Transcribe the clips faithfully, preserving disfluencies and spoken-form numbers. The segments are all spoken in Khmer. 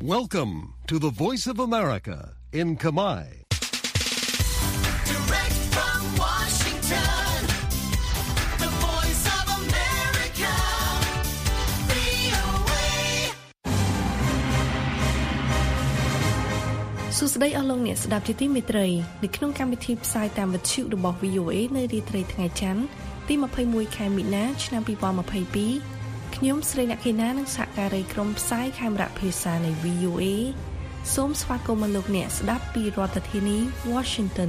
Welcome to the Voice of America in Khmer. Direct from Washington, the Voice of America, វី អូ เอសួស្តីអស់លោកអ្នកស្ដាប់ជាទីមេត្រីនៅក្នុងកម្មវិធីផ្សាយតាមវិទ្យុរបស់ វី អូ เอ នៅរាត្រីថ្ងៃច័ន្ទទីยี่สิบเอ็ดខែមីនាឆ្នាំยี่สิบยี่สิบสองខ្ញុំស្រីអ្នកខេណានិងសហការីក្រុមផ្សាយខេមរៈភាសានៃ វី អូ เอ សូមស្វាគមន៍លោកអ្នកស្ដាប់ពីរដ្ឋធានី Washington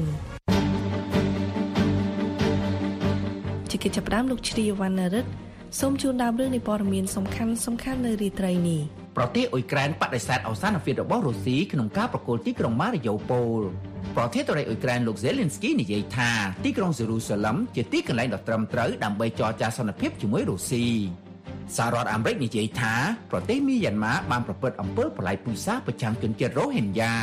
ជាកិច្ចចាប់ផ្ដើមលោកជ្រាវណ្ណរិទ្ធសូមជូនដើមរឿងនៃព័ត៌មានសំខាន់សំខាន់នៅរាត្រីនេះប្រទេសអ៊ុយក្រែនបដិសេធអវសានភាពរបស់រុស្ស៊ីក្នុងការប្រគល់ទីក្រុងម៉ារីយ៉ូប៉ូលប្រធានាធិបតីអ៊ុយក្រែនលោក Zelensky និយាយថាទីក្រុង Jerusalem ជាទីកន្លែងដ៏ត្រឹមត្រូវដើម្បីចរចាសន្តិភាពជាមួយរុស្ស៊ីសហរដ្ឋអាមេរិកនិយាយថាប្រទេសមីយ៉ាន់ម៉ាបានប្រព្រឹត្តអំពើប្រល័យពូជសាសន៍ប្រឆាំងជនជាតិរ៉ូហិញយ៉ា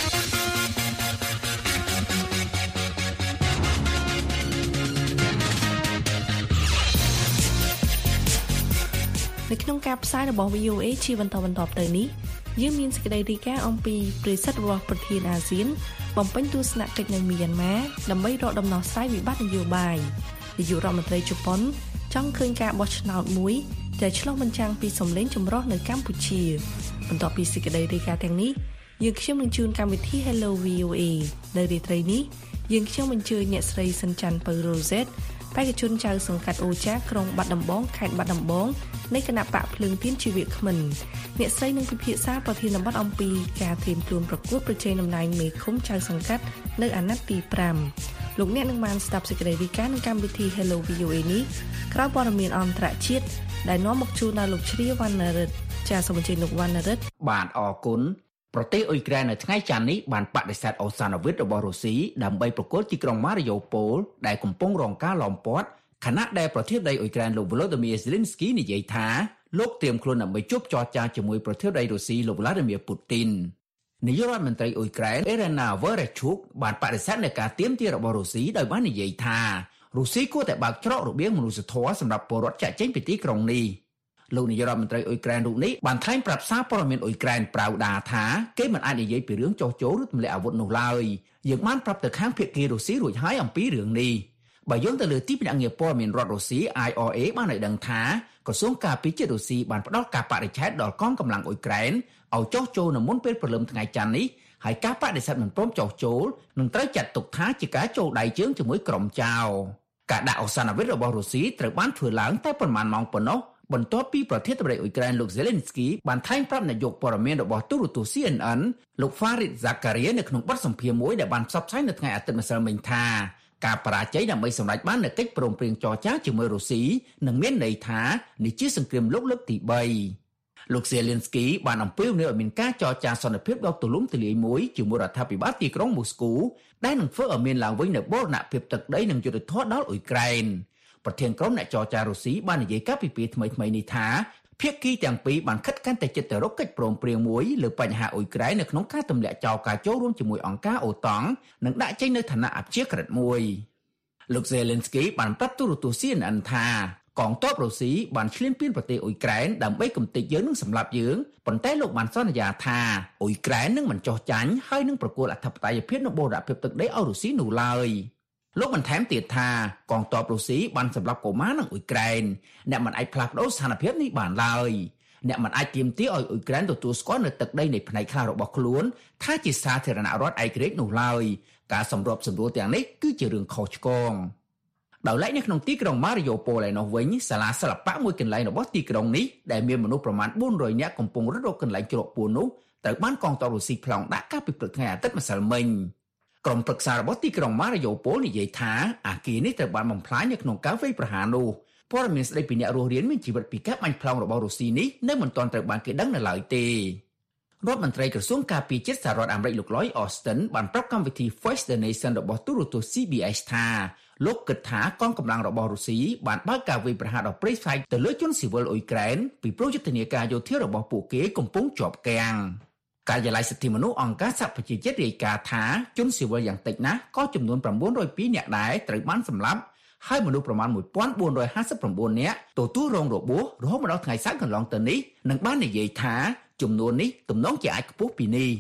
នៅក្នុងការផ្សាយរបស់ វី អូ เอ ជាបន្តបន្តទៅនេះយើងមានសេចក្តីរាយការណ៍អំពីប្រសិទ្ធរបស់ប្រធានអាស៊ានបំពេញទស្សនកិច្ចនៅមីយ៉ាន់ម៉ាដើម្បីរកដំណោះស្រាយវិបត្តិនយោបាយនាយករដ្ឋមន្ត្រីជប៉ុនចង់ឃើញការបោះឆ្នោតមួយដែលឆ្លុះបញ្ចាំងពីសម្លេងចម្រុះនៅកម្ពុជាបន្ទាប់ពីសេចក្តីរាយការណ៍ទាំងនេះយើងខ្ញុំនឹងជូនកម្មវិធី Hello វី អូ เอ នៅរាត្រីនេះយើងខ្ញុំអញ្ជើញអ្នកស្រីសិនច័ន្ទពៅរ៉ូសេតបេក្ខជនចៅសង្កាត់អូចាក្រុងបាត់ដំបងខេត្តបាត់ដំបងនៃគណៈបកភ្លើងទៀនជីវៈខ្មិនអ្នកស្រីនឹងពិភាក្សាប្រធានបទអំពីការត្រៀមខ្លួនប្រកួតប្រជែងតំណែងមេឃុំចៅសង្កាត់នៅអាណត្តិទីห้าលោកអ្នកនឹងបានស្ដាប់សេចក្តីរាយការណ៍នៅកម្មវិធី Hello វី អូ เอ នេះក្រោយព័ត៌មានអន្តរជាតិដែលនាំមកជូនដល់លោកជ្រាវណ្ណរិទ្ធចាសសូមអញ្ជើញលោកវណ្ណរិទ្ធបាទអរគុណប្រទេសអ៊ុយក្រែននៅថ្ងៃច័ន្ទនេះបានបដិសេធអវសានវិទ្យរបស់រុស្ស៊ីដើម្បីប្រគល់ទីក្រុងម៉ារីយ៉ូប៉ូលដែលកំពុងរងការឡោមព័ទ្ធខណៈដែលប្រធានាធិបតីអ៊ុយក្រែនលោក Volodymyr Zelensky និយាយថាលោកត្រៀមខ្លួនដើម្បីជួបចរចាជាមួយប្រធានាធិបតីរុស្ស៊ីលោក Vladimir Putin នាយករដ្ឋមន្ត្រីអ៊ុយក្រែន Irina Vereshchuk បានបដិសេធនៃការទាមទាររបស់រុស្ស៊ីដោយបាននិយាយថារុស្ស៊ីគួរតែបើកច្រករបៀងមនុស្សធម៌សម្រាប់ពលរដ្ឋចាក់ចេញពីទីក្រុងនេះលោកនាយករដ្ឋមន្ត្រីអ៊ុយក្រែនរូបនេះបានថ្លែងប្រាប់សារព័ត៌មានអ៊ុយក្រែន Pravda ថាគេមិនអាចនិយាយពីរឿងចោះចូលឬទម្លាក់អាវុធនោះឡើយយើងបានប្រាប់ទៅខាងភាគីរុស្ស៊ីរួចហើយអំពីរឿងនេះបើយោងទៅលើទីភ្នាក់ងារព័ត៌មានរដ្ឋរុស្ស៊ី I R A បានឲ្យដឹងថាក្រសួងការពារជាតិរុស្ស៊ីបានផ្ដល់ការបដិសេធដល់កងកម្លាំងអ៊ុយក្រែនឲ្យចោះចូលនៅមុនពេលព្រលឹមថ្ងៃច័ន្ទនេះហើយការបដិសេធមិនព្រមចោះចូលនឹងត្រូវចាត់ទុកថាជាការចូលដៃជើងជាមួយក្រុមចៅការដាក់អវសានវិទ្យរបស់រុស្ស៊ីត្រូវបានធ្វើឡើងតែប៉ុន្មានម៉ោងប៉ុណ្ណោះបន្ទាប់ពីប្រធានាធិបតីអ៊ុយក្រែនលោក Zelensky បានថ្លែងប្រាប់នាយកព័ត៌មានរបស់ទូរទស្សន៍ C N N លោក Farid Zakaria នៅក្នុងបទសម្ភាសន៍មួយដែលបានផ្សព្វផ្សាយនៅថ្ងៃអាទិត្យម្សិលមិញថាការបរាជ័យដើម្បីសម្រេចបាននូវកិច្ចព្រមព្រៀងចរចាជាមួយរុស្ស៊ីនឹងមានន័យថានេះជាសង្គ្រាមលោកលើកទីបីលោក Zelensky បានអំពាវនាវឲ្យមានការចរចាសន្តិភាពដ៏ទូលំទូលាយមួយជាមួយរដ្ឋាភិបាលទីក្រុងមូស្គូដែលនឹងធ្វើឲ្យមានឡើងវិញនូវបូរណភាពទឹកដីនិងយុទ្ធធម៌ដល់អ៊ុយក្រែនប្រធានក្រុមអ្នកចរចារុស្ស៊ីបាននិយាយកាលពីពេលថ្មីៗនេះថាភាគីទាំងពីរបានខិតខំតែចិត្តទៅរកកិច្ចព្រមព្រៀងមួយលើបញ្ហាអ៊ុយក្រែននៅក្នុងការទម្លាក់ចោលការចូលរួមជាមួយអង្គការអូតង់និងដាក់ចេញនៅឋានៈអព្យាក្រឹតមួយលោក Zelensky បានប្រាប់ទូរទស្សន៍ C N N ថាកងទ័ពរុស្ស៊ីបានឈ្លានពានប្រទេសអ៊ុយក្រែនដើម្បីកំទេចយើងនិងសម្លាប់យើងប៉ុន្តែលោកបានសន្យាថាអ៊ុយក្រែននឹងមិនចោះចាញ់ហើយនឹងប្រគល់អធិបតេយ្យភាពនិងបូរណភាពទឹកដីឲ្យរុស្ស៊ីនោះឡើយលោកបន្ថែមទៀតថាកងទ័ពរុស្ស៊ីបានសម្លាប់កុមារនៅអ៊ុយក្រែនអ្នកមិនអាចផ្លាស់ប្ដូរស្ថានភាពនេះបានឡើយអ្នកមិនអាចទាមទារឲ្យអ៊ុយក្រែនទទួលស្គាល់នៅទឹកដីនៃផ្នែកខ្លះរបស់ខ្លួនថាជាសាធារណរដ្ឋឯករាជ្យនោះឡើយការសម្របសម្រួលទាំងនេះគឺជារឿងខុសឆ្គងដោយឡែកនៅក្នុងទីក្រុងម៉ារីយ៉ូប៉ូលឯនោះវិញសាលាសិល្បៈមួយកន្លែងរបស់ទីក្រុងនេះដែលមានមនុស្សប្រមាណបួនរយនាក់កំពុងរត់រកកន្លែងជ្រកពួននោះត្រូវបានកងទ័ពរុស្ស៊ីប្លង់ដាក់កាលពីព្រឹកថ្ងៃអាទិត្យម្សិលមិញក្រុមប្រឹក្សារបស់ទីក្រុងម៉ារីយ៉ូប៉ូលនិយាយថាអគារនេះត្រូវបានបំផ្លាញនៅក្នុងការវាយប្រហារនោះព័ត៌មានស្ដីពីអ្នករស់រានមានជីវិតពីការបាញ់ប្លង់របស់រុស្ស៊ីនេះនៅមិនទាន់ត្រូវបានគេដឹងនៅឡើយទេរដ្ឋមន្ត្រីក្រសួងការពារជាតិសហរដ្ឋអាមេរិកលោក Lloyd Austin បានប្រាប់កម្មវិធី Face the Nation របស់ទូរទស្សន៍ C B S ថាលោកគិតថាកងកម្លាំងរបស់រុស្ស៊ីបានបើកការវាយប្រហារដ៏ព្រៃផ្សៃទៅលើជនស៊ីវិលអ៊ុយក្រែនពីព្រោះយុទ្ធនាការយោធារបស់ពួកគេកំពុងជាប់គាំងការិយាល័យសិទ្ធិមនុស្សអង្គការសហប្រជាជាតិរាយការណ៍ថាជនស៊ីវិលយ៉ាងតិចណាស់ក៏ចំនួនnine hundred twoនាក់ដែរត្រូវបានសម្លាប់ហើយមនុស្សប្រមាណone thousand four hundred fifty-nineនាក់ទទួលរងរបួសរហូតមកដល់ថ្ងៃសៅរ៍កន្លងទៅនេះនឹងបាននិយាយថាចំនួននេះទំនងជាអាចខ្ពស់ពីនេះ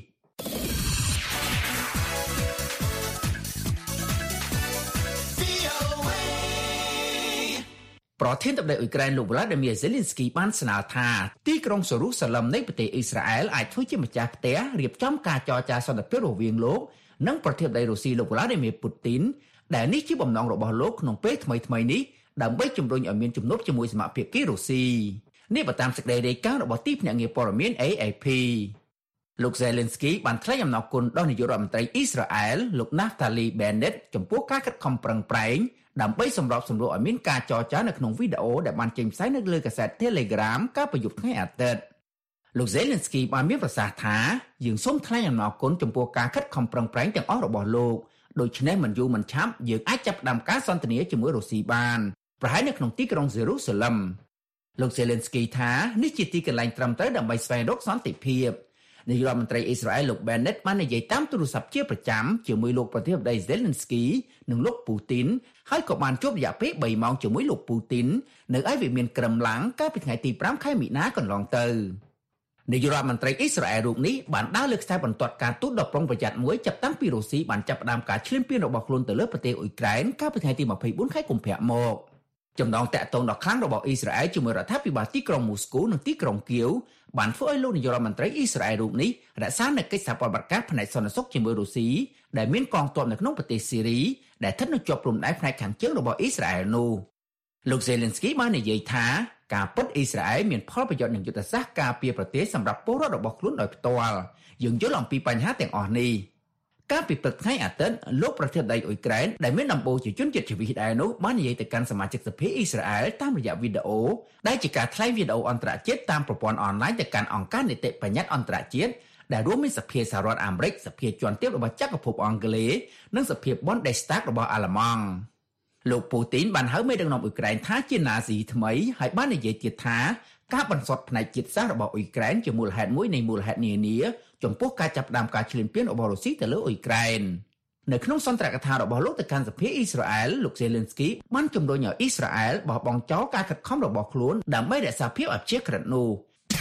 ប្រធានាធិបតីអ៊ុយក្រែនលោក Volodymyr Zelensky បានស្នើថាទីក្រុងសេរូសាឡឹមនៃប្រទេសអ៊ីស្រាអែលអាចធ្វើជាម្ចាស់ផ្ទះរៀបចំការចរចាសន្តិភាពរវាងលោកនិងប្រធានាធិបតីរុស្ស៊ីលោក Vladimir Putin ដែលនេះជាបំណងរបស់លោកក្នុងពេលថ្មីៗនេះដើម្បីជំរុញឲ្យមានជំនួបជាមួយសមាជិកភាគីរុស្ស៊ីនេះបើតាមសេចក្តីរាយការណ៍របស់ទីភ្នាក់ងារព័ត៌មាន A F P លោក Zelensky បានថ្លែងអំណរគុណដល់នាយករដ្ឋមន្ត្រីអ៊ីស្រាអែលលោក Naftali Bennett ចំពោះការខិតខំប្រឹងប្រែងដើម្បីសម្របសម្រួលឲ្យមានការចរចានៅក្នុងវីដេអូដែលបានចេញផ្សាយនៅលើកាសែត Telegram កាលពីយប់ថ្ងៃអាទិត្យលោក Zelensky បានមានប្រសាសន៍ថាយើងសូមថ្លែងអំណរគុណចំពោះការខិតខំប្រឹងប្រែងទាំងអស់របស់លោកដូច្នេះមិនយូរមិនឆាប់យើងអាចចាប់ផ្ដើមការសន្ទនាជាមួយរុស្ស៊ីបានប្រហែលនៅក្នុងទីក្រុងសេរូសាឡឹមលោក Zelensky ថានេះជាទីកន្លែងត្រឹមត្រូវដើម្បីស្វែងរកសន្តិភាពនាយករដ្ឋមន្ត្រីអ៊ីស្រាអែលលោក Bennett បាននិយាយតាមទូរស័ព្ទជាប្រចាំជាមួយលោកប្រធានាធិបតី Zelensky និងលោក Putin ហើយក៏បានជួបរយៈពេលបីម៉ោងជាមួយលោក Putin នៅឯវិមានក្រឹមឡាំងកាលពីថ្ងៃទីប្រាំខែមីនាកន្លងទៅនាយករដ្ឋមន្ត្រីអ៊ីស្រាអែលរូបនេះបានដើរលើខ្សែបន្ទាត់ការទូតដ៏ប្រុងប្រយ័ត្នមួយចាប់តាំងពីរុស្ស៊ីបានចាប់ផ្ដើមការឈ្លានពានរបស់ខ្លួនទៅលើប្រទេសអ៊ុយក្រែនកាលពីថ្ងៃទីម្ភៃបួនខែកុម្ភៈមកចំណងតាក់ទងដ៏ខ្លាំងរបស់អ៊ីស្រាអែលជាមួយរដ្ឋាភិបាលទីក្រុងមូស្គូនិងទីក្រុងគៀវបានធ្វើឲ្យលោកនាយករដ្ឋមន្ត្រីអ៊ីស្រាអែលរូបនេះរក្សានូវកិច្ចសហប្រតិបត្តិការផ្នែកសន្តិសុខជាមួយរុស្ស៊ីដែលមានកងទ័ពនៅក្នុងប្រទេសស៊ីរីដែលស្ថិតនៅជាប់ព្រំដែនផ្នែកខាងជើងរបស់អ៊ីស្រាអែលនោះលោក Zelensky បាននិយាយថាការពិតអ៊ីស្រាអែលមានផលប្រយោជន៍នឹងយុទ្ធសាស្ត្រការពារប្រទេសសម្រាប់ពលរដ្ឋរបស់ខ្លួនដោយផ្ទាល់យើងយល់អំពីបញ្ហាទាំងអស់នេះកាលពីព្រឹកថ្ងៃអាទិត្យលោកប្រធានាធិបតីអ៊ុយក្រែនដែលមានដំបូងជាជនជាតិជ្វីសដែរនោះបាននិយាយទៅកាន់សមាជិកសភាអ៊ីស្រាអែលតាមរយៈវីដេអូដែលជាការថ្លែងវីដេអូអន្តរជាតិតាមប្រព័ន្ធអនឡាញទៅកាន់អង្គការនីតិបញ្ញត្តិអន្តរជាតិដែលរួមមានសភាសហរដ្ឋអាមេរិកសភាជាន់ទាបរបស់ចក្រភពអង់គ្លេសនិងសភា Bundestag របស់អាល្លឺម៉ង់លោក Putin បានហៅមេដឹកនាំអ៊ុយក្រែនថាជាណាស៊ីថ្មីហើយបាននិយាយទៀតថាការបន្សុទ្ធផ្នែកជាតិសាសន៍របស់អ៊ុយក្រែនជាមូលហេតុមួយនៃមូលហេតុនានាចំពោះការចាប់ផ្ដើមការឈ្លានពានរបស់រុស្ស៊ីទៅលើអ៊ុយក្រែននៅក្នុងសន្ទរកថារបស់លោកទៅកាន់សភាអ៊ីស្រាអែលលោក Zelensky បានជំរុញឲ្យអ៊ីស្រាអែលបោះបង់ចោលការខិតខំរបស់ខ្លួនដើម្បីរក្សាភាពអព្យាក្រឹតនោះ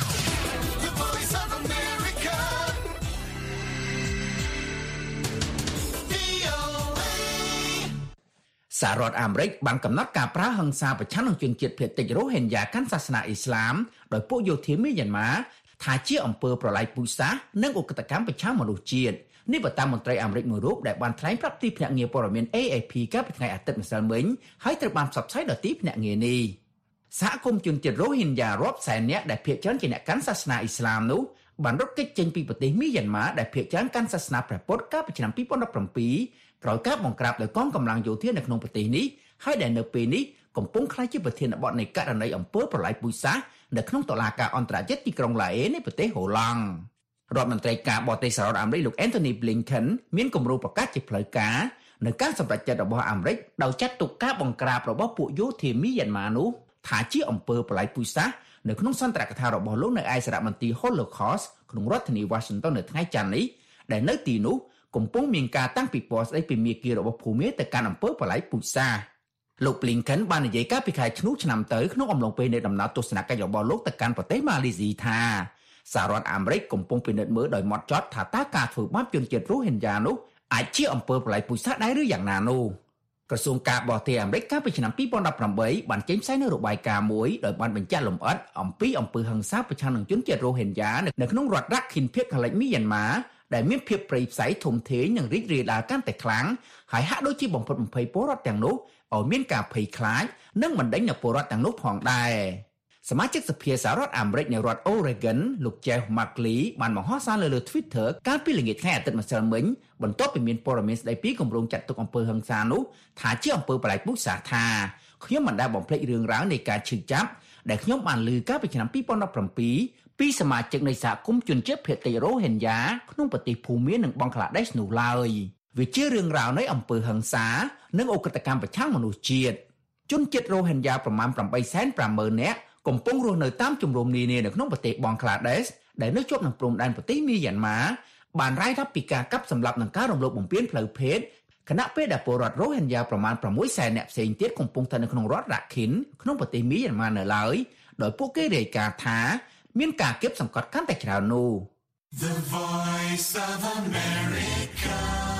សហរដ្ឋអាមេរិកបានកំណត់ការប្រើហិង្សាប្រឆាំងនឹងជនជាតិភាគតិចរ៉ូហិញយ៉ាកាន់សាសនាអ៊ីស្លាមដោយពួកយោធាមីយ៉ាន់ម៉ាថាជាអំពើប្រល័យពូជសាសន៍និងឧក្រិដ្ឋកម្មប្រឆាំងមនុស្សជាតិនេះបើតាមមន្ត្រីអាមេរិកមួយរូបដែលបានថ្លែងប្រាប់ទីភ្នាក់ងារព័ត៌មាន A F P កាលពីថ្ងៃអាទិត្យម្សិលមិញហើយត្រូវបានផ្សព្វផ្សាយដល់ទីភ្នាក់ងារនេះសហគមន៍ជនជាតិរ៉ូហិញយ៉ារាប់សែននាក់ដែលភាគច្រើនជាអ្នកកាន់សាសនាអ៊ីស្លាមនោះបានរត់គេចចេញពីប្រទេសមីយ៉ាន់ម៉ាដែលភាគច្រើនកាន់សាសនាព្រះពុទ្ធកាលពីឆ្នាំពីរពាន់ដប់ប្រាំពីរក្រោយការបង្ក្រាបដោយកងកម្លាំងយោធានៅក្នុងប្រទេសនេះហើយដែលនៅពេលនេះកំពុងក្លាយជាប្រធានបទនៃករណីអំពើប្រល័យពូជសាសន៍នៅក្នុងតុលាការអន្តរជាតិទីក្រុងឡាអេនៃប្រទេសហូឡង់រដ្ឋមន្ត្រីការបរទេសសហរដ្ឋអាមេរិកលោក Antony Blinken មានគម្រោងប្រកាសជាផ្លូវការនៅការសម្រេចចិត្តរបស់អាមេរិកដោយចាត់ទុកការបង្ក្រាបរបស់ពួកយោធាមីយ៉ាន់ម៉ានោះថាជាអំពើប្រល័យពូជសាសន៍នៅក្នុងសន្ទរកថារបស់លោកនៅឯសារមន្ទីរ Holocaust ក្នុងរដ្ឋធានី Washington នៅថ្ងៃច័ន្ទនេះដែលនៅទីនោះកំពុងមានការតាំងពិព័រណ៍ស្ដីពីមាគ៌ារបស់ភូមិទៅកាន់អំពើប្រល័យពូជសាសន៍លោក Blinken បាននិយាយកាលពីខែធ្នូឆ្នាំទៅក្នុងអំឡុងពេលនៃដំណើរទស្សនកិច្ចរបស់លោកទៅកាន់ប្រទេសម៉ាឡេស៊ីថាសហរដ្ឋអាមេរិកកំពុងពិនិត្យមើលដោយម៉ត់ចត់ថាតើការធ្វើបាបជនជាតិរ៉ូហិញយ៉ានោះអាចជាអំពើប្រល័យពូជសាសន៍ដែរឬយ៉ាងណានោះក្រសួងការបរទេសអាមេរិកកាលពីឆ្នាំពីរពាន់ដប់ប្រាំបីបានចេញផ្សាយនូវរបាយការណ៍មួយដោយបានបញ្ជាក់លម្អិតអំពីអំពើហិង្សាប្រឆាំងនឹងជនជាតិរ៉ូហិញយ៉ានៅក្នុងរដ្ឋ Rakhine ភាគខាងលិចមីយ៉ាន់ម៉ាដែលមានភាពព្រៃផ្សៃធំធេងនិងរីករាលដាលកាន់តែខ្លាំងហើយហាក់ដូចជាបំផុតបំភ័យពលរដ្ឋទាំងនោះឲ្យមានការភ័យខ្លាចនិងបណ្ដេញនូវពលរដ្ឋទាំងនោះផងដែរសមាជិកសភាសហរដ្ឋអាមេរិកនៅរដ្ឋ Oregon លោក Jeff Merkley បានបង្ហោះសារលើលើ Twitter កាលពីល្ងាចថ្ងៃអាទិត្យម្សិលមិញបន្ទាប់ពីមានព័ត៌មានស្ដីពីគម្រោងចាត់ទុកអំពើហិង្សានោះថាជាអំពើប្រល័យពូជសាសន៍ថាខ្ញុំមិនដែលបំភ្លេចរឿងរ៉ាវនៃការឈឺចាប់ដែលខ្ញុំបានឮកាលពីឆ្នាំពីរពាន់ដប់ប្រាំពីរពីសមាជិកនៃសហគមន៍ជនជាតិភាគតិចរ៉ូហិញយ៉ាក្នុងប្រទេសភូមានិងបង់ក្លាដេសនោះឡើយវាជារឿងរ៉ាវនៃអំពើហិង្សានិងឧក្រិដ្ឋកម្មប្រឆាំងមនុស្សជាតិជនជាតិរ៉ូហិញយ៉ាប្រមាណ ប្រាំបីសែនប្រាំម៉ឺន នាក់កំពុងរស់នៅតាមជំរំនានានៅក្នុងប្រទេសបង់ក្លាដេសដែលនៅជាប់នឹងព្រំដែនប្រទេសមីយ៉ាន់ម៉ាបានរាយរាប់ពីការកាប់សម្លាប់និងការរំលោភបំពានផ្លូវភេទខណៈពេលដែលពលរដ្ឋរ៉ូហិញយ៉ាប្រមាណ ប្រាំមួយសែន នាក់ផ្សេងទៀតកំពុងស្ថិតនៅក្នុងរដ្ឋ Rakhine ក្នុងប្រទេសមីយ៉ាន់ម៉ានៅឡើយដោយពួកគេរាយការណ៍ថាមានការគៀបសង្កត់កាន់តែច្រើននោះ The Voice of America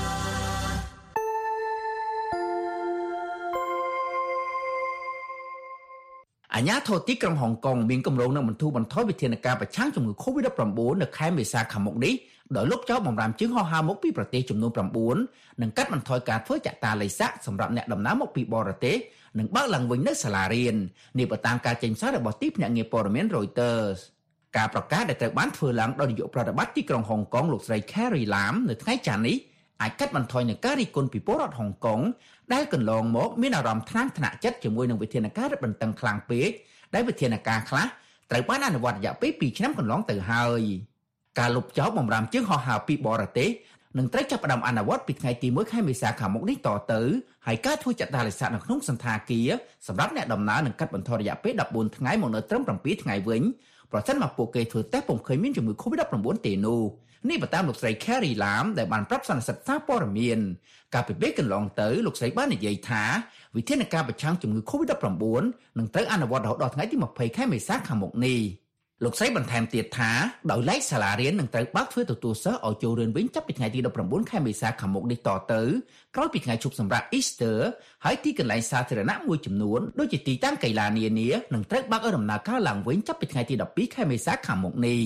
អាជ្ញាធរទីក្រុងហុងកុងមានគម្រោងនឹងបន្ធូរបន្ថយវិធានការប្រឆាំងជំងឺ COVID ដប់ប្រាំបួន នៅខែមេសាខាងមុខនេះដោយលុបចោលបម្រាមជើងហោះហើរមកពីប្រទេសចំនួន9និងកាត់បន្ថយការធ្វើចាក់តាល័យសាក់សម្រាប់អ្នកដំណើរមកពីបរទេសនិងបើកឡើងវិញនៅសាលារៀននេះបើតាមការចេញផ្សាយរបស់ទីភ្នាក់ងារព័ត៌មាន Reuters ការប្រកាសដែលត្រូវបានធ្វើឡើងដោយនាយកប្រតិបត្តិទីក្រុងហុងកុងលោកស្រី Carrie Lam នៅថ្ងៃច័ន្ទនេះអាចកាត់បន្ថយនឹងការរិះគន់ពីពលរដ្ឋហុងកុងដែលកន្លងមកមានអារម្មណ៍ថ្នាំងថ្នាក់ចិត្តជាមួយនឹងវិធានការរឹតបន្តឹងខ្លាំងពេកដែលវិធានការខ្លះត្រូវបានអនុវត្តរយៈពេលពីរឆ្នាំកន្លងទៅហើយការលុបចោលបម្រាមជើងហោះហើរពីបរទេសនឹងត្រូវចាប់ផ្ដើមអនុវត្តពីថ្ងៃទីមួយខែមេសាខាងមុខនេះតទៅហើយការធ្វើចាត់តាលិស័កនៅក្នុងសន្តាគារសម្រាប់អ្នកដំណើរនឹងកាត់បន្ថយរយៈពេលដប់បួនថ្ងៃមកនៅត្រឹម7ថ្ងៃវិញប្រសិនបើពួកគេធ្វើតេស្តពុំឃើញមានជំងឺ COVID ដប់ប្រាំបួន ទេនោះនេះបើតាមលោកស្រី Carrie Lam ដែលបានប្រាប់សន្និសីទសារព័ត៌មានកាលពីពេលកន្លងទៅលោកស្រីបាននិយាយថាវិធានការប្រឆាំងជំងឺ COVID ដប់ប្រាំបួន នឹងត្រូវអនុវត្តរហូតដល់ថ្ងៃទី20ខែមេសាខាងមុខនេះលោកស្រីបន្ថែមទៀតថាដោយឡែកសាលារៀននឹងត្រូវបើកធ្វើទទួលសិស្សឲ្យចូលរៀនវិញចាប់ពីថ្ងៃទីដប់ប្រាំបួនខែមេសាខាងមុខនេះតទៅក្រោយពីថ្ងៃឈប់សម្រាក Easter ហើយទីកន្លែងសាធារណៈមួយចំនួនដូចជាទីតាំងកីឡានានានឹងត្រូវបើកឲ្យដំណើរការឡើងវិញចាប់ពីថ្ងៃទីដប់ពីរខែមេសាខាងមុខនេះ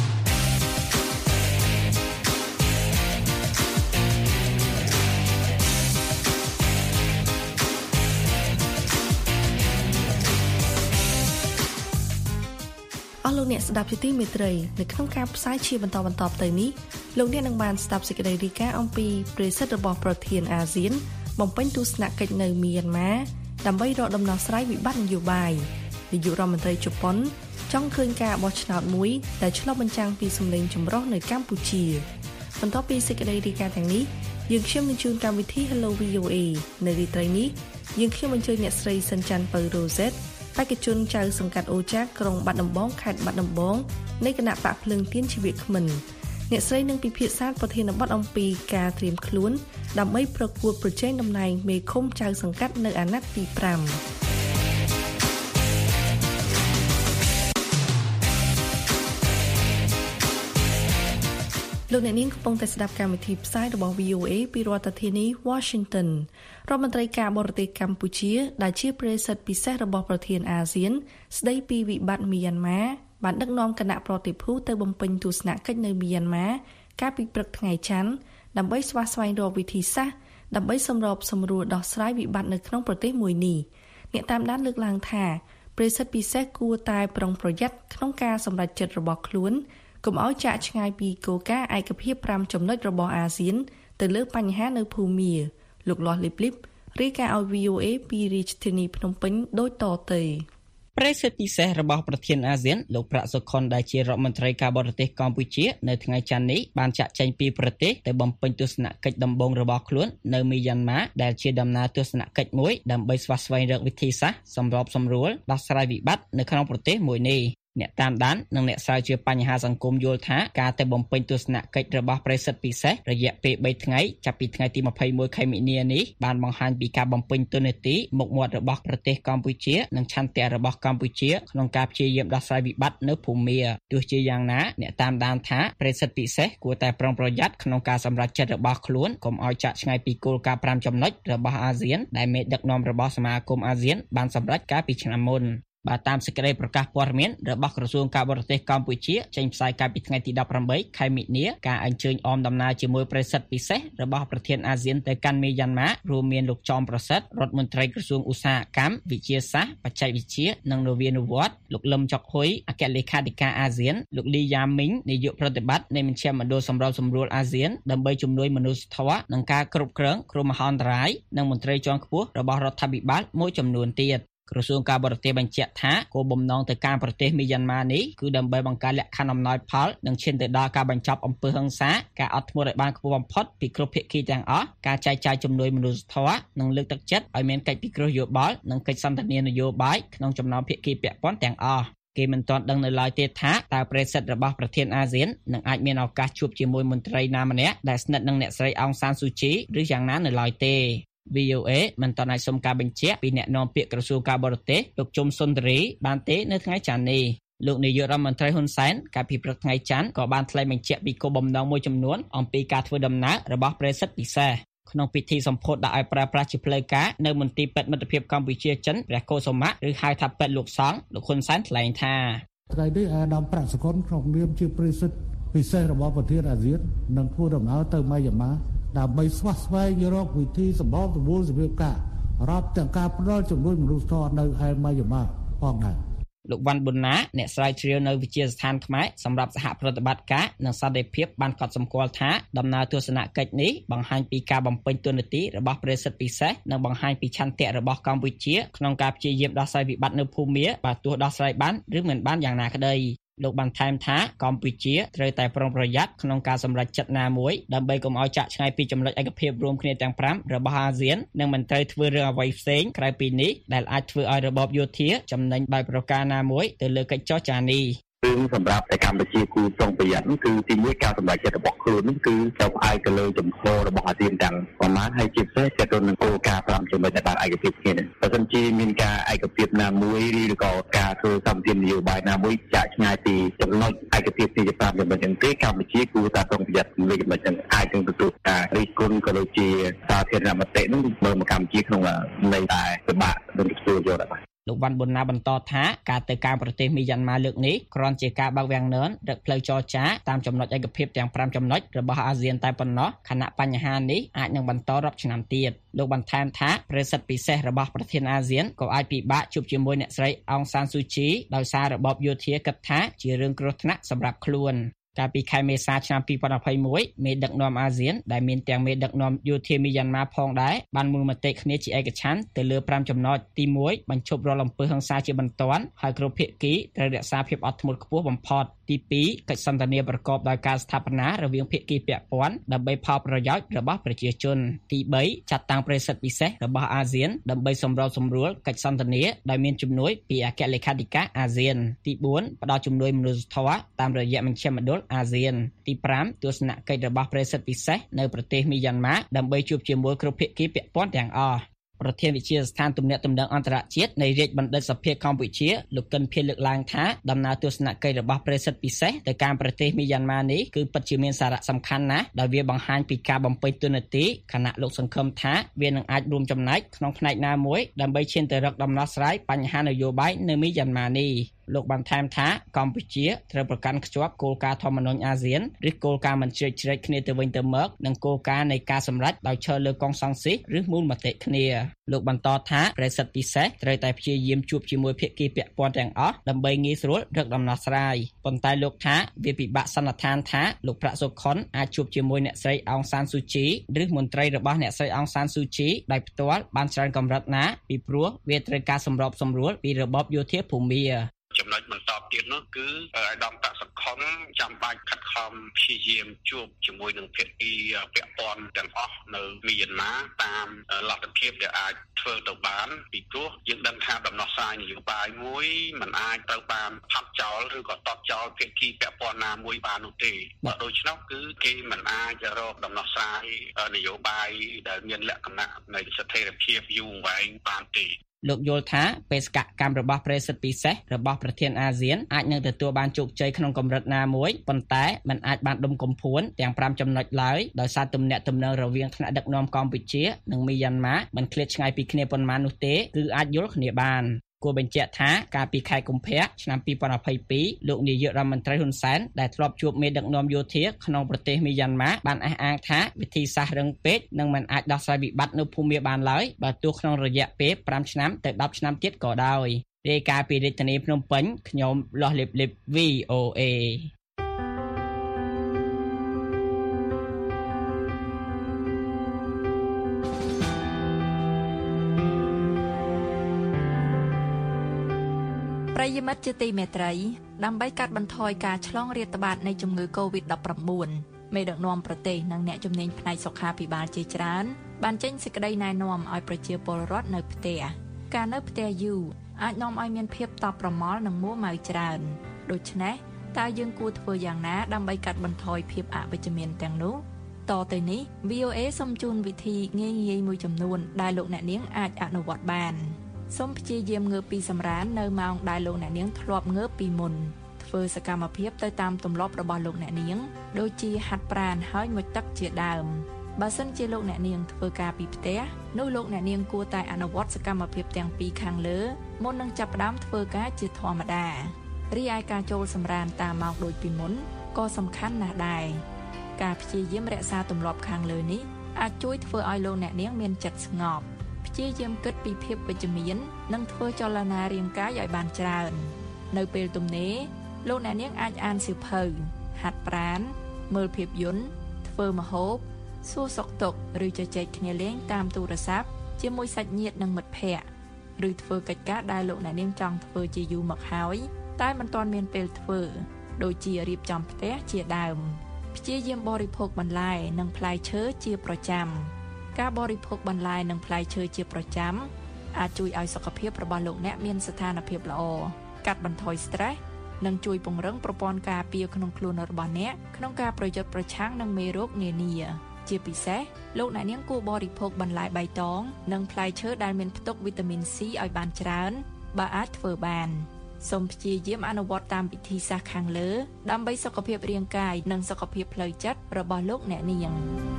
អស់លោកអ្នកស្ដាប់ជាទីមេត្រីនៅក្នុងការផ្សាយជាបន្តបន្តទៅនេះលោកអ្នកនឹងបានស្ដាប់សេចក្តីរាយការណ៍អំពីប្រធានរបស់ប្រធានអាស៊ានបំពេញទស្សនកិច្ចនៅមីយ៉ាន់ម៉ាដើម្បីរកដំណោះស្រាយវិបត្តិនយោបាយនាយករដ្ឋមន្ត្រីជប៉ុនចង់ឃើញការបោះឆ្នោតមួយដែលឆ្លុះបញ្ចាំងពីសម្លេងចម្រុះនៅកម្ពុជាបន្ទាប់ពីសេចក្តីរាយការណ៍ទាំងនេះយើងខ្ញុំនឹងជួនកម្មវិធី Hello វី អូ เอ នៅរាត្រីនេះយើងខ្ញុំអញ្ជើញអ្នកស្រីសិនច័ន្ទពៅរ៉ូសេតបេក្ខជនចៅសង្កាត់អូចាក្រុងបាត់ដំបងខេត្តបាត់ដំបងនៃគណៈបកភ្លើងទៀនជីវៈខ្មិនអ្នកស្រីនឹងពិភាក្សាប្រធានបទអំពីការត្រៀមខ្លួនដើម្បីប្រកួតប្រជែងតំណែងមេឃុំចៅសង្កាត់នៅអាណត្តិទី5លោកអ្នកនាងកំពុងតែស្ដាប់កម្មវិធីផ្សាយរបស់ វី អូ เอ ពីរដ្ឋធានី Washington រដ្ឋមន្ត្រីការបរទេសកម្ពុជាដែលជាប្រធានពិសេសរបស់ប្រធានអាស៊ានស្ដីពីវិបត្តិមីយ៉ាន់ម៉ាបានដឹកនាំគណៈប្រតិភូទៅបំពេញទស្សនកិច្ចនៅមីយ៉ាន់ម៉ាកាលពីព្រឹកថ្ងៃច័ន្ទដើម្បីស្វះស្វែងរកវិធីសាស្ត្រដើម្បីសម្របសម្រួលដោះស្រាយវិបត្តិនៅក្នុងប្រទេសមួយនេះអ្នកតាមដានលើកឡើងថាប្រធានពិសេសគួរតែប្រុងប្រយ័ត្នក្នុងការសម្រេចចិត្តរបស់ខ្លួនកុំឲ្យចាកឆ្ងាយពីគោលការណ៍ឯកភាព5ចំណុចរបស់អាស៊ានទៅលើបញ្ហានៅភូមាលោកលាស់លីបលីបរាយការណ៍ឲ្យ វី អូ เอ ពីរាជធានីភ្នំពេញដូចតទៅប្រធានពិសេសរបស់ប្រធានអាស៊ានលោកប្រាក់សុខុនដែលជារដ្ឋមន្ត្រីការបរទេសកម្ពុជានៅថ្ងៃច័ន្ទនេះបានចាក់ចែងពីប្រទេសទៅបំពេញទស្សនកិច្ចដំបូងរបស់ខ្លួននៅមីយ៉ាន់ម៉ាដែលជាដំណើរទស្សនកិច្ចមួយដើម្បីស្វះស្វែងរកវិធីសាស្ត្រសម្របសម្រួលដោះស្រាយវិបត្តិនៅក្នុងប្រទេសមួយនេះអ្នកតាមដាននិងអ្នកស្រាវជ្រាវបញ្ហាសង្គមយល់ថាការទៅបំពេញទស្សនកិច្ចរបស់ប្រធានពិសេសរយៈពេលបីថ្ងៃចាប់ពីថ្ងៃទី21ខែមិនិនានេះបានបង្ហាញពីការបំពេញតួនាទីមុខមាត់របស់ប្រទេសកម្ពុជានិងឆន្ទៈរបស់កម្ពុជាក្នុងការព្យាយាមដោះស្រាយវិបត្តិនៅភូមាទោះជាយ៉ាងណាអ្នកតាមដានថាប្រធានពិសេសគួរតែប្រុងប្រយ័ត្នក្នុងការសម្រេចចិត្តរបស់ខ្លួនកុំឲ្យចាក់ឆ្ងាយពីគោលការណ៍5ចំណុចរបស់អាស៊ានដែលមេដឹកនាំរបស់សមាគមអាស៊ានបានសម្រេចកាលពីឆ្នាំមុនបាទតាមសេចក្តីប្រកាសព័ត៌មានរបស់ក្រសួងការបរទេសកម្ពុជាចេញផ្សាយកាលពីថ្ងៃទី18ខែមិនិនាការអញ្ជើញអមដំណើរជាមួយប្រធានពិសេសរបស់ប្រធានអាស៊ានទៅកាន់មីយ៉ាន់ម៉ារួមមានលោកចំប្រសិទ្ធរដ្ឋមន្ត្រីក្រសួងឧស្សាហកម្មវិទ្យាសាស្ត្របច្ចេកវិទ្យានិងនវានុវត្តន៍លោកលឹមចុកហ៊ុយអគ្គលេខាធិការអាស៊ានលោកលីយ៉ាមីងនាយកប្រតិបត្តិនៃមជ្ឈមណ្ឌលសម្របសម្រួលអាស៊ានដើម្បីជំនួយមនុស្សធម៌និងការគ្រប់គ្រងគ្រោះមហន្តរាយនិងមន្ត្រីជាន់ខ្ពស់របស់រដ្ឋាភិបាលមួយចំនួនទៀតក្រសួងការបរទេសបញ្ជាក់ថាគោលបំណងទៅការប្រទេសមីយ៉ាន់ម៉ានេះគឺដើម្បីបង្កើតលក្ខខណ្ឌអំណោយផលនិងឈានទៅដល់ការបញ្ចប់អំពើហិង្សាការអត់ធ្មត់ឲ្យបានខ្ពស់បំផុតពីគ្រប់ភាគីទាំងអស់ការចែកចាយជំនួយមនុស្សធម៌និងលើកទឹកចិត្តឲ្យមានកិច្ចពិគ្រោះយោបល់និងកិច្ចសន្ទនានយោបាយក្នុងចំណោមភាគីពាក់ព័ន្ធទាំងអស់គេមិនទាន់ដឹងនៅឡើយទេថាតើប្រធានរបស់ប្រធានអាស៊ាននឹងអាចមានឱកាសជួបជាមួយមន្ត្រីណាម្នាក់ដែលស្និទ្ធនឹងអ្នកស្រីអង់សានស៊ូជីឬយ៉ាងណានៅឡើយទេវី អូ เอ មិនទាន់អាចសុំការបញ្ជាក់ពីអ្នកនាំពាក្យក្រសួងការបរទេសលោកជុំសុនទរីបានទេនៅថ្ងៃច័ន្ទនេះលោកនាយករដ្ឋមន្ត្រីហ៊ុនសែនកាលពីព្រឹកថ្ងៃច័ន្ទក៏បានថ្លែងបញ្ជាក់ពីគោលបំណងមួយចំនួនអំពីការធ្វើដំណើររបស់ព្រះសិទ្ធពិសេសក្នុងពិធីសម្ពោធដាក់ឲ្យប្រើប្រាស់ជាផ្លូវការនៅមន្ទីរពេទ្យមិត្តភាពកម្ពុជាចិនព្រះកុសុមៈឬហៅថាពេទ្យលោកសង្ឃលោកហ៊ុនសែនថ្លែងថាថ្ងៃនេះអាដាមប្រាក់សកលក្នុងនាមជាព្រះសិទ្ធពិសេសរបស់ប្រទេសអាស៊ាននឹងធ្វើដំណើរទៅម៉ាយ៉ាម៉ាដើម្បីស្វះស្វែងរកវិធីសម្បូរសម្បូរសភាពការរាប់ទាំងការផ្ដល់ជំនួយមនុស្សធម៌នៅឯម៉ាយ៉ាម៉ាផងដែរលោកវ៉ាន់ប៊ុនណាអ្នកស្រាវជ្រាវនៅវិទ្យាស្ថានខ្មែរសម្រាប់សហប្រតិបត្តិការនិងសន្តិភាពបានកត់សម្គាល់ថាដំណើរទស្សនកិច្ចនេះបង្ហាញពីការបំពេញតួនាទីរបស់ព្រះសិទ្ធពិសេសនិងបង្ហាញពីឆន្ទៈរបស់កម្ពុជាក្នុងការព្យាយាមដោះស្រាយវិបត្តិនៅភូមាបើទោះដោះស្រាយបានឬមិនបានយ៉ាងណាក្តីលោកបានថែមថាកម្ពុជាត្រូវតែប្រុងប្រយ័ត្នក្នុងការសម្រេចចិត្តណាមួយដើម្បីកុំឲ្យចាក់ឆ្ងាយពីចំណុចឯកភាពរួមគ្នាទាំងប្រាំរបស់អាស៊ាននិងមិនត្រូវធ្វើរឿងអ្វីផ្សេងក្រៅពីនេះដែលអាចធ្វើឲ្យរបបយោធាចំណេញដោយប្រការណាមួយទៅលើកិច្ចចរចានេះរឿងសម្រាប់តែកម្ពុជាគូប្រុងប្រយ័ត្ននោះគឺទីមួយការសម្រេចចិត្តរបស់ខ្លួននោះគឺទៅផ្អែកទៅលើចំហរបស់អាស៊ានទាំងប្រមាណហើយជាពិសេសទៅនឹងគោលការណ៍ប្រាំចំណុចដែលបានឯកភាពគ្នានេះបើសិនជាមានការឯកភាពណាមួយឬក៏ការធ្វើសម្ពាធនយោបាយណាមួយចាក់ឆ្ងាយពីចំណុចឯកភាពទីប្រាំចំណុចហ្នឹងទេកម្ពុជាគួរតែប្រុងប្រយ័ត្នលើចំណុចហ្នឹងអាចនឹងទទួលការរិះគន់ក៏ដូចជាសាធារណមតិនោះមើលមកកម្ពុជាក្នុងន័យតែពិបាកនឹងទទួលយកដែរលោកវ៉ាន់ប៊ុនណាបន្តថាការទៅការប្រទេសមីយ៉ាន់ម៉ាលើកនេះគ្រាន់ជាការបើកវាំងននរកផ្លូវចរចាតាមចំណុចឯកភាពទាំងប្រាំចំណុចរបស់អាស៊ានតែប៉ុណ្ណោះខណៈបញ្ហានេះអាចនឹងបន្តរាប់ឆ្នាំទៀតលោកបន្ថែមថាប្រសិទ្ធពិសេសរបស់ប្រធានអាស៊ានក៏អាចពិបាកជួបជាមួយអ្នកស្រីអង់សានស៊ូជីដោយសាររបបយោធាគិតថាជារឿងគ្រោះថ្នាក់សម្រាប់ខ្លួនកាលពីខែមេសាឆ្នាំពីរពាន់ยี่สิบเอ็ดមេដឹកនាំអាស៊ានដែលមានទាំងមេដឹកនាំយោធាមីយ៉ាន់ម៉ាផងដែរបានមូលមតិគ្នាជាឯកច្ឆន្ទទៅលើប្រាំចំណុចទីមួយបញ្ឈប់រាល់អំពើហិង្សាជាបន្ទាន់ហើយគ្រប់ភាគីត្រូវរក្សាភាពអត់ធ្មត់ខ្ពស់បំផុតទីពីរកិច្ចសន្ទនាប្រកបដោយការស្ថាបនារវាងភាគីពាក់ព័ន្ធដើម្បីផលប្រយោជន៍របស់ប្រជាជនទីបីចាត់តាំងប្រសិទ្ធពិសេសរបស់អាស៊ានដើម្បីសម្របសម្រួលកិច្ចសន្ទនាដោយមានជំនួយពីអគ្គលេខាធិការអាស៊ានទីបួនផ្ដល់ជំនួយមនុស្សធម៌តាមរយៈមជ្ឈមណ្ឌលអាស៊ានទីប្រាំទស្សនកិច្ចរបស់ប្រសិទ្ធពិសេសនៅប្រទេសមីយ៉ាន់ម៉ាដើម្បីជួបជាមួយគ្រប់ភាគីពាក់ព័ន្ធទាំងអស់ប្រធានវិទ្យាស្ថានទំនាក់ទំនងអន្តរជាតិនៃរាជបណ្ឌិតសភាកម្ពុជាលោកកិនភៀនលើកឡើងថាដំណើរទស្សនកិច្ចរបស់ប្រសិទ្ធពិសេសទៅកាន់ប្រទេសមីយ៉ាន់ម៉ានេះគឺពិតជាមានសារៈសំខាន់ណាស់ដោយវាបង្ហាញពីការបំពេញតួនាទីគណៈលោកសង្ឃឹមថាវានឹងអាចរួមចំណែកក្នុងផ្នែកណាមួយដើម្បីឈានទៅរកដំណោះស្រាយបញ្ហានយោបាយនៅមីយ៉ាន់ម៉ានេះលោកបានថែមថាកម្ពុជាត្រូវប្រកាន់ខ្ជាប់គោលការណ៍ធម្មនុញ្ញអាស៊ានឬគោលការណ៍មិនជ្រៀតជ្រែកគ្នាទៅវិញទៅមកនិងគោលការណ៍នៃការសម្រេចដោយឈរលើកុងសង្ស៊ីសឬមូលមតិគ្នាលោកបន្តថាប្រសិទ្ធពិសេសត្រូវតែព្យាយាមជួបជាមួយភាគីពាក់ព័ន្ធទាំងអស់ដើម្បីងាយស្រួលរកដំណោះស្រាយប៉ុន្តែលោកថាវាពិបាកសន្និដ្ឋានថាលោកប្រាក់សុខុនអាចជួបជាមួយអ្នកស្រីអង់សានស៊ូជីឬមន្ត្រីរបស់អ្នកស្រីអង់សានស៊ូជីដោយផ្ទាល់បានច្រើនកម្រិតណាពីព្រោះវាត្រូវការសម្របសម្រួលពីរបបយោធាភូមាចំណុចបន្តទៀតនោះគឺអាដាមតាក់សខុនចាំបាច់ខិតខំព្យាយាមជួបជាមួយនឹងភាគីពាក់ព័ន្ធទាំងអស់នៅមីយ៉ាន់ម៉ាតាមលទ្ធភាពដែលអាចធ្វើទៅបានពីព្រោះយើងដឹងថាដំណោះស្រាយនយោបាយមួយมันអាចត្រូវបានផាត់ចោលឬក៏តបចោលភាគីពាក់ព័ន្ធណាមួយបាននោះទេបើដូច្នោះគឺគេมันអាចរកដំណោះស្រាយនយោបាយដែលមានលក្ខណៈនៃស្ថិរភាពយូរអង្វែងបានទេលោកយល់ថាបេសកកម្មរបស់ប្រសិទ្ធពិសេសរបស់ប្រធានអាស៊ានអាចនឹងទទួលបានជោគជ័យក្នុងកម្រិតណាមួយប៉ុន្តែมันអាចបានដុំកំភួនទាំងប្រាំចំណុចឡើយដោយសារទំនាក់ទំនងរវាងថ្នាក់ដឹកនាំកម្ពុជានិងមីយ៉ាន់ម៉ាមិនឃ្លាតឆ្ងាយពីគ្នាប៉ុន្មាននោះទេគឺអាចយល់គ្នាបានគួរបញ្ជាក់ថាកាលពីខែកុម្ភៈឆ្នាំពីរពាន់ยี่สิบเอ็ดលោកនាយករដ្ឋមន្ត្រីហ៊ុនសែនដែលធ្លាប់ជួបមេដឹកនាំយោធាក្នុងប្រទេសមីយ៉ាន់ម៉ាបានអះអាងថាវិធីសាស្ត្ររឹងពេកនឹងមិនអាចដោះស្រាយវិបត្តិនៅភូមាបានឡើយបើទោះក្នុងរយៈពេលប្រាំឆ្នាំទៅដប់ឆ្នាំទៀតក៏ដោយរាយការណ៍ពីរាជធានីភ្នំពេញខ្ញុំលាស់លីបលីប វី អូ เอប្រិយមិត្តជាទីមេត្រីដើម្បីកាត់បន្ថយការឆ្លងរាតត្បាតនៃជំងឺ កូវីដ ដប់ប្រាំបួន មេដឹកនាំប្រទេសនិងអ្នកជំនាញផ្នែកសុខាភិបាលជាច្រើនបានចេញសេចក្តីណែនាំឲ្យប្រជាពលរដ្ឋនៅផ្ទះការនៅផ្ទះយូរអាចនាំឲ្យមានភាពតប់ប្រមល់និងមួម៉ៅច្រើនដូច្នេះតើយើងគួរធ្វើយ៉ាងណាដើម្បីកាត់បន្ថយភាពអវិជ្ជមានទាំងនោះតទៅនេះ វី អូ เอ សូមជូនវិធីងាយៗមួយចំនួនដែលលោកអ្នកនាងអាចអនុវត្តបានសូមព្យាយាមងើបពីសម្រាននៅម៉ោងដែលលោកអ្នកនាងធ្លាប់ងើបពីមុនធ្វើសកម្មភាពទៅតាមទម្លាប់របស់លោកអ្នកនាងដូចជាហាត់ប្រាណហើយមុជទឹកជាដើមបើសិនជាលោកអ្នកនាងធ្វើការពីផ្ទះនោះលោកអ្នកនាងគួរតែអនុវត្តសកម្មភាពទាំងពីរខាងលើមុននឹងចាប់ផ្ដើមធ្វើការជាធម្មតារីឯការចូលសម្រានតាមម៉ោងដូចពីមុនក៏សំខាន់ណាស់ដែរការព្យាយាមរក្សាទម្លាប់ខាងលើនេះអាចជួយធ្វើឲ្យលោកអ្នកនាងមានចិត្តស្ងប់ព្យាយាមគិតពីភាពវិជ្ជមាននិងធ្វើចលនារាងកាយឲ្យបានច្រើននៅពេលទំនេរលោកអ្នកនាងអាចអានសៀវភៅហាត់ប្រាណមើលភាពយន្តធ្វើម្ហូបសួរសុខទុក្ខឬជជែកគ្នាលេងតាមទូរស័ព្ទជាមួយសាច់ញាតិនិងមិត្តភ័ក្តិឬធ្វើកិច្ចការដែលលោកអ្នកនាងចង់ធ្វើជាយូរមកហើយតែមិនទាន់មានពេលធ្វើដូចជារៀបចំផ្ទះជាដើមព្យាយាមបរិភោគបន្លែនិងផ្លែឈើជាប្រចាំការបរិភោគបន្លែនិងផ្លែឈើជាប្រចាំអាចជួយឲ្យសុខភាពរបស់លោកអ្នកមានស្ថានភាពល្អកាត់បន្ថយ stress និងជួយពង្រឹងប្រព័ន្ធការពារក្នុងខ្លួនរបស់អ្នកក្នុងការប្រយុទ្ធប្រឆាំងនឹងមេរោគនានាជាពិសេសលោកអ្នកនាងគួរបរិភោគបន្លែបៃតងនិងផ្លែឈើដែលមានផ្ទុកវីតាមីន C ឲ្យបានច្រើនបើអាចធ្វើបានសូមព្យាយាមអនុវត្តតាមវិធីសាស្ត្រខាងលើដើម្បីសុខភាពរាងកាយនិងសុខភាពផ្លូវចិត្តរបស់លោកអ្នកនាង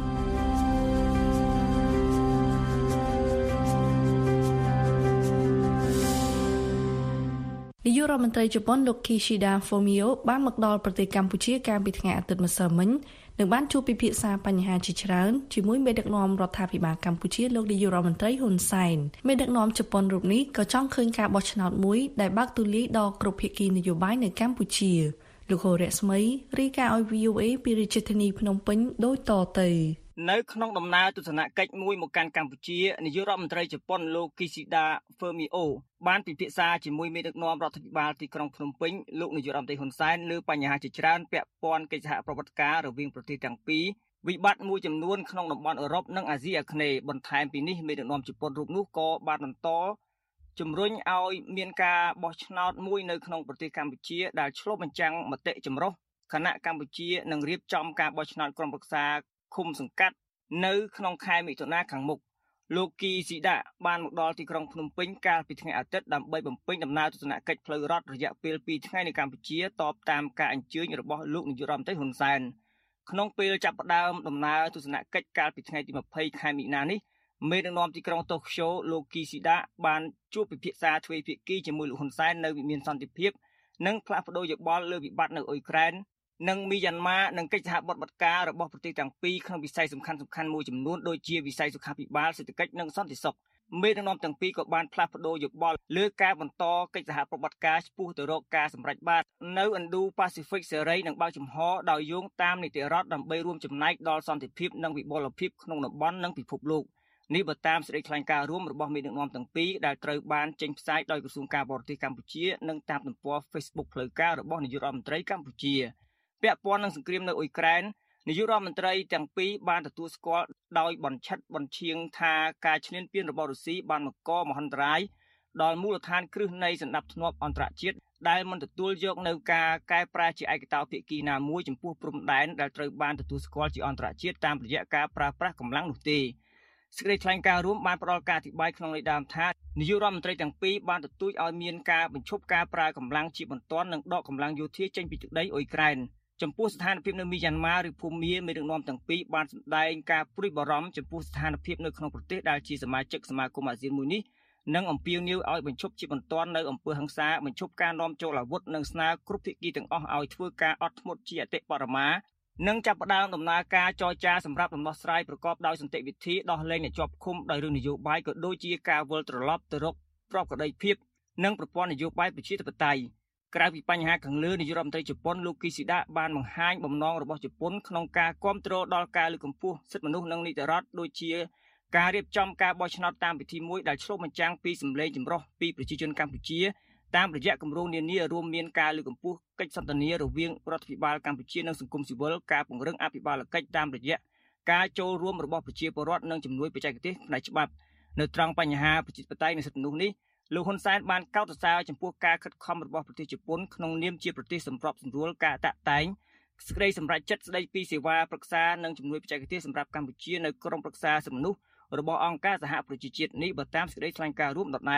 នាយករដ្ឋមន្ត្រីជប៉ុនលោក Kishida Fumio បានមកដល់ប្រទេសកម្ពុជាកាលពីថ្ងៃអាទិត្យម្សិលមិញនិងបានជួបពិភាក្សាបញ្ហាជាច្រើនជាមួយមេដឹកនាំរដ្ឋាភិបាលកម្ពុជាលោកនាយករដ្ឋមន្ត្រីហ៊ុនសែនមេដឹកនាំជប៉ុនរូបនេះក៏ចង់ឃើញការបោះឆ្នោតមួយដែលបើកទូលាយដល់គ្រប់ភាគីនយោបាយនៅកម្ពុជាលោកហូរ៉ាស្មីរាយការណ៍ឲ្យ វី អូ អេ ពីរាជធានីភ្នំពេញដូចតទៅនៅក្នុងដំណើរទស្សនកិច្ចមួយមកកាន់កម្ពុជានាយករដ្ឋមន្ត្រីជប៉ុនលោក Kishida Fumio បានពិភាក្សាជាមួយមេដឹកនាំរដ្ឋាភិបាលទីក្រុងភ្នំពេញលោកនាយករដ្ឋមន្ត្រីហ៊ុនសែនលើបញ្ហាជាច្រើនពាក់ព័ន្ធកិច្ចសហប្រតិបត្តិការរវាងប្រទេសទាំងពីរវិបត្តិមួយចំនួនក្នុងតំបន់អឺរ៉ុបនិងអាស៊ីអាគ្នេយ៍បន្ថែមពីនេះមេដឹកនាំជប៉ុនរូបនោះក៏បានបន្តជំរុញឲ្យមានការបោះឆ្នោតមួយនៅក្នុងប្រទេសកម្ពុជាដែលឆ្លុះបញ្ចាំងមតិចម្រុះគណៈកម្ពុជានឹងរៀបចំការបោះឆ្នោតក្រុមប្រឹក្សាឃុំសង្កាត់នៅក្នុងខែមិថុនាខាងមុខលោកគីស៊ីដាបានមកដល់ទីក្រុងភ្នំពេញកាលពីថ្ងៃអាទិត្យដើម្បីបំពេញដំណើរទស្សនកិច្ចផ្លូវរដ្ឋរយៈពេលពីរថ្ងៃនៅកម្ពុជាតបតាមការអញ្ជើញរបស់លោកនាយករដ្ឋមន្ត្រីហ៊ុនសែនក្នុងពេលចាប់ផ្ដើមដំណើរទស្សនកិច្ចកាលពីថ្ងៃទីម្ភៃខែមិថុនានេះមេដឹកនាំទីក្រុងតូក្យូលោកគីស៊ីដាបានជួបពិភាក្សាទ្វេភាគីជាមួយលោកហ៊ុនសែននៅវិមានសន្តិភាពនិងផ្លាស់ប្ដូរយោបល់លើវិបត្តិនៅអ៊ុយក្រែននិងមីយ៉ាន់ម៉ានិងកិច្ចសហប្រតិបត្តិការរបស់ប្រទេសទាំងពីរក្នុងវិស័យសំខាន់ៗមួយចំនួនដូចជាវិស័យសុខាភិបាលសេដ្ឋកិច្ចនិងសន្តិសុខមេដឹកនាំទាំងពីរក៏បានផ្លាស់ប្ដូរយោបល់លើការបន្តកិច្ចសហប្រតិបត្តិការឆ្ពោះទៅរកការសម្រេចបាននៅ Indo-Pacific សេរីនិងបើកចំហដោយយោងតាមនីតិរដ្ឋដើម្បីរួមចំណែកដល់សន្តិភាពនិងវិបុលភាពក្នុងតំបន់និងពិភពលោកនេះបើតាមសេចក្តីថ្លែងការណ៍រួមរបស់មេដឹកនាំទាំងពីរដែលត្រូវបានចេញផ្សាយដោយក្រសួងការបរទេសកម្ពុជានិងតាមទំព័រ Facebook ផ្លូវការរបស់នាយករដ្ឋមន្ត្រីកម្ពុជាពាក់ព័ន្ធនឹងសង្គ្រាមនៅអ៊ុយក្រែននាយករដ្ឋមន្ត្រីទាំងពីរបានទទួលស្គាល់ដោយបញ្ឆិតបញ្ឈៀងថាការឈ្លានពានរបស់រុស្ស៊ីបានបង្កមហន្តរាយដល់មូលដ្ឋានគ្រឹះនៃសន្តិភាពអន្តរជាតិដែលមិនទទួលយកនៅការកែប្រែជាឯកតោភាគីណាមួយចំពោះព្រំដែនដែលត្រូវបានទទួលស្គាល់ជាអន្តរជាតិតាមរយៈការប្រើប្រាស់កម្លាំងនោះទេសេចក្តីថ្លែងការណ៍រួមបានផ្ដល់ការអធិប្បាយក្នុងន័យដើមថានាយករដ្ឋមន្ត្រីទាំងពីរបានទទូចឲ្យមានការបញ្ឈប់ការប្រើកម្លាំងជាបន្ទាន់និងដកកម្លាំងយោធាចេញពីទឹកដីអ៊ុយក្រែនចំពោះស្ថានភាពនៅមីយ៉ាន់ម៉ាឬភូមាមេដឹកនាំទាំងពីរបានសម្ដែងការព្រួយបារម្ភចំពោះស្ថានភាពនៅក្នុងប្រទេសដែលជាសមាជិកសមាគមអាស៊ានមួយនេះនិងអំពាវនាវឲ្យបញ្ឈប់ជាបន្ទាន់នៅអំពើហិង្សាបញ្ឈប់ការនាំចូលអាវុធនិងស្នើគ្រប់ភាគីទាំងអស់ឲ្យធ្វើការអត់ធ្មត់ជាអតិបរមានិងចាប់ផ្ដើមដំណើរការចរចាសម្រាប់ដំណោះស្រាយប្រកបដោយសន្តិវិធីដោះលែងអ្នកជាប់ឃុំដោយរឿងនយោបាយក៏ដូចជាការវិលត្រឡប់ទៅរកប្រកបក្តីភាពនិងប្រព័ន្ធនយោបាយប្រជាធិបតេយ្យក្រៅពីបញ្ហាខាងលើនាយករដ្ឋមន្ត្រីជប៉ុនលោកគីស៊ីដាបានបង្ហាញបំណងរបស់ជប៉ុនក្នុងការគាំទ្រដល់ការលើកកម្ពស់សិទ្ធិមនុស្សនិងនីតិរដ្ឋដូចជាការរៀបចំការបោះឆ្នោតតាមវិធីមួយដែលឆ្លុះបញ្ចាំងពីសម្លេងចម្រុះពីប្រជាជនកម្ពុជាតាមរយៈគម្រោងនានារួមមានការលើកកម្ពស់កិច្ចសន្ទនារវាងរដ្ឋាភិបាលកម្ពុជានិងសង្គមស៊ីវិលការពង្រឹងអភិបាលកិច្ចតាមរយៈការចូលរួមរបស់ប្រជាពលរដ្ឋនិងជំនួយបច្ចេកទេសផ្នែកច្បាប់នៅត្រង់បញ្ហាប្រជាធិបតេយ្យនិងសិទ្ធិមនុស្សនេះលោកហ៊ុនសែនបានកោតសរសើរចំពោះការខិតខំរបស់ប្រទេសជប៉ុនក្នុងនាមជាប្រទេសសម្របសម្រួលការតាក់តែងសេចក្តីសម្រេចចិត្តស្តីពីសេវាប្រឹក្សានិងជំនួយបច្ចេកទេសសម្រាប់កម្ពុជានៅក្រុមប្រឹក្សាសិទ្ធិមនុស្សរបស់អង្គការសហប្រជាជាតិនេះបើតាមសេចក្តីថ្លែងការណ៍រួមដដែល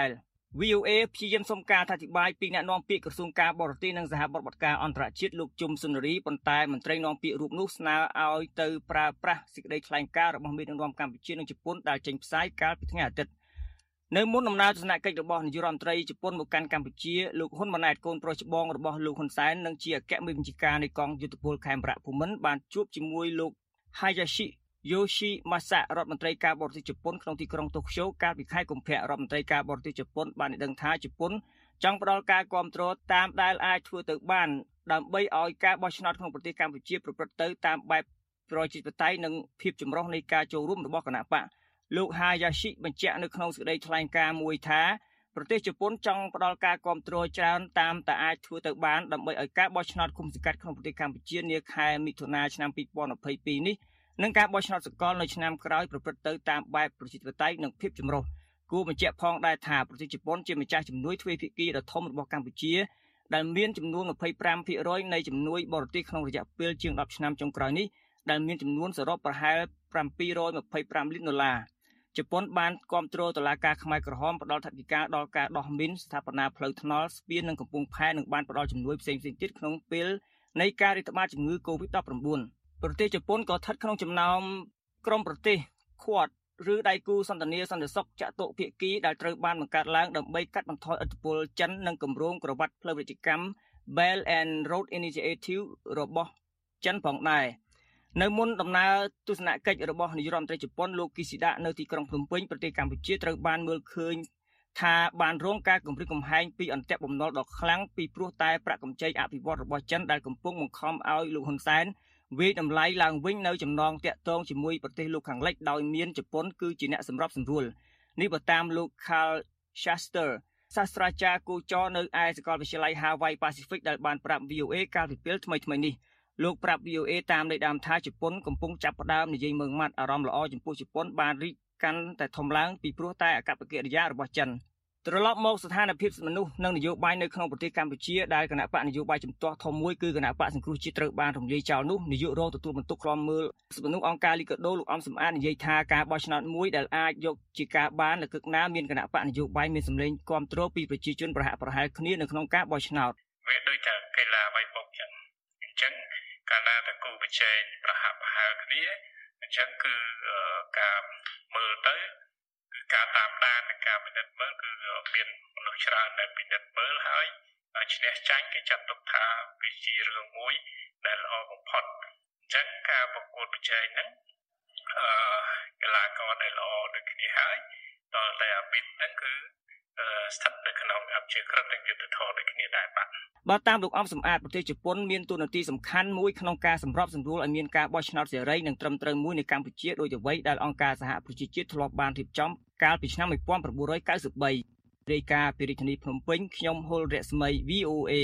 វី អូ เอ ព្យាយាមសុំការអធិប្បាយពីអ្នកនាំពាក្យក្រសួងការបរទេសនិងសហប្រតិបត្តិការអន្តរជាតិលោកជុំសុនារីប៉ុន្តែមន្ត្រីនាំពាក្យរូបនោះស្នើឲ្យទៅប្រើប្រាស់សេចក្តីថ្លែងការណ៍របស់មេដឹកនាំកម្ពុជានិងជប៉ុនដែលចេញផ្សាយកាលពីថ្ងៃអាទិត្យនៅមុនដំណើរទស្សនកិច្ចរបស់នាយករដ្ឋមន្ត្រីជប៉ុនមកកាន់កម្ពុជាលោកហ៊ុនម៉ាណែតកូនប្រុសច្បងរបស់លោកហ៊ុនសែននិងជាអគ្គមេបញ្ជាការនៃកងយុទ្ធពលខេមរៈភូមិន្ទបានជួបជាមួយលោក Hayashi Yoshimasa រដ្ឋមន្ត្រីការបរទេសជប៉ុនក្នុងទីក្រុងតូក្យូកាលពីខែកុម្ភៈរដ្ឋមន្ត្រីការបរទេសជប៉ុនបានដឹងថាជប៉ុនចង់ផ្ដល់ការគាំទ្រតាមដែលអាចធ្វើទៅបានដើម្បីឲ្យការបោះឆ្នោតក្នុងប្រទេសកម្ពុជាប្រព្រឹត្តទៅតាមបែបប្រជាធិបតេយ្យនិងភាពចម្រុះនៃការចូលរួមរបស់គណៈបកលោក Hayashi បញ្ជាក់នៅក្នុងសេចក្តីថ្លែងការណ៍មួយថាប្រទេសជប៉ុនចង់ផ្ដល់ការគាំទ្រច្រើនតាមតែអាចធ្វើទៅបានដើម្បីឲ្យការបោះឆ្នោតឃុំសង្កាត់ក្នុងប្រទេសកម្ពុជានាខែមិថុនាឆ្នាំពីរពាន់ยี่สิบสองនេះនិងការបោះឆ្នោតសកលនៅឆ្នាំក្រោយប្រព្រឹត្តទៅតាមបែបប្រជាធិបតេយ្យនិងភាពចម្រុះគួរបញ្ជាក់ផងដែរថាប្រទេសជប៉ុនជាម្ចាស់ជំនួយទ្វេភាគីដ៏ធំរបស់កម្ពុជាដែលមានចំនួនยี่สิบห้าភាគរយនៃជំនួយបរទេសក្នុងរយៈពេលជាងដប់ឆ្នាំចុងក្រោយនេះដែលមានចំនួនសរុបប្រហែលเจ็ดร้อยยี่สิบห้าលានដុល្លារជប៉ុនបានគាំទ្រតុលាការខ្មែរក្រហមផ្ដល់ថវិកាដល់ការដោះមីនស្ថាបនាផ្លូវថ្នល់ស្ពាននិងកំពង់ផែនិងបានផ្ដល់ជំនួយផ្សេងៗទៀតក្នុងពេលនៃការរាតត្បាតជំងឺ កូវីដ ដប់ប្រាំបួន ប្រទេសជប៉ុនក៏ស្ថិតក្នុងចំណោមក្រុមប្រទេស Quad ឬដៃគូសន្ទនាសន្តិសុខចតុភាគីដែលត្រូវបានបង្កើតឡើងដើម្បីកាត់បន្ថយឥទ្ធិពលចិននិងគម្រោងក្រវ៉ាត់ផ្លូវពាណិជ្ជកម្ម Belt and Road Initiative របស់ចិនផងដែរនៅមុនដំណើរទស្សនកិច្ចរបស់នាយករដ្ឋមន្ត្រីជប៉ុនលោកគីស៊ីដានៅទីក្រុងភ្នំពេញប្រទេសកម្ពុជាត្រូវបានមើលឃើញថាបានរងការគំរាមកំហែងពីអន្ទាក់បំណុលដ៏ខ្លាំងពីព្រោះតែប្រាក់កម្ចីអភិវឌ្ឍរបស់ចិនដែលកំពុងបង្ខំឲ្យលោកហ៊ុនសែនវាយតម្លៃឡើងវិញនៅចំណងតាក់ទងជាមួយប្រទេសលោកខាងលិចដោយមានជប៉ុនគឺជាអ្នកសម្របសម្រួលនេះបើតាមលោក Carl Schaster សាស្ត្រាចារ្យគូចរនៅឯសាកលវិទ្យាល័យ Hawaii Pacific ដែលបានប្រាប់ វី អូ เอ កាលពីពេលថ្មីៗនេះលោកប្រាប់ វី អូ เอ តាមន័យដើមថាជប៉ុនកំពុងចាប់ផ្ដើមនិយាយមើងម៉ាត់អារម្មណ៍ល្អចំពោះជប៉ុនបានរីកកាន់តែធំឡើងពីព្រោះតែអកប្បកិរិយារបស់ចិនត្រឡប់មកស្ថានភាពមនុស្សនិងនយោបាយនៅក្នុងប្រទេសកម្ពុជាដែលគណៈបកនយោបាយជំទាស់ធំមួយគឺគណៈបកសង្គ្រោះជាតិត្រូវបានរំលាយចោលនោះនាយករងទទួលបន្ទុកខ្លំមើលមនុស្សអង្គការលីកាដូលោកអំសំអាតនិយាយថាការបោះឆ្នោតមួយដែលអាចយកជាការបានលើកឹកណាមានគណៈបកនយោបាយមានសម្លេងគាំទ្រពីប្រជាជនប្រហាក់ប្រហែលគ្នានៅក្នុងការបោះឆ្នោតវាដូចតែកីឡាវាយបោកចឹងអញ្ចឹងកាលណាតែគូប្រជែងប្រហាក់ប្រហែលគ្នាអញ្ចឹងគឺការមើលទៅការតាមដាននិងការពិនិត្យមើលគឺមានមនុស្សច្រើនដែលពិនិត្យមើលហើយឈ្នះចាញ់គេចាត់ទុកថាវាជារឿងមួយដែលល្អបំផុតអញ្ចឹងការប្រកួតប្រជែងហ្នឹងអឺកីឡាករដែលល្អដូចគ្នាហើយតើតែអាពីហ្នឹងគឺស្ថិតនៅក្នុងអភិជាក្រិតនិងយុទ្ធធម៌ដូចគ្នាដែរបាទបាទតាមលោកអំសំអាតប្រទេសជប៉ុនមានតួនាទីសំខាន់មួយក្នុងការសម្របសម្រួលឲ្យមានការបោះឆ្នោតសេរីនិងត្រឹមត្រូវមួយនៅកម្ពុជាដោយអ្វីដែលអង្គការសហប្រជាជាតិធ្លាប់បានរៀបចំកាលពីឆ្នាំnineteen ninety-threeរាយការណ៍ពីរាជធានីភ្នំពេញខ្ញុំហុលរស្មី វី អូ เอ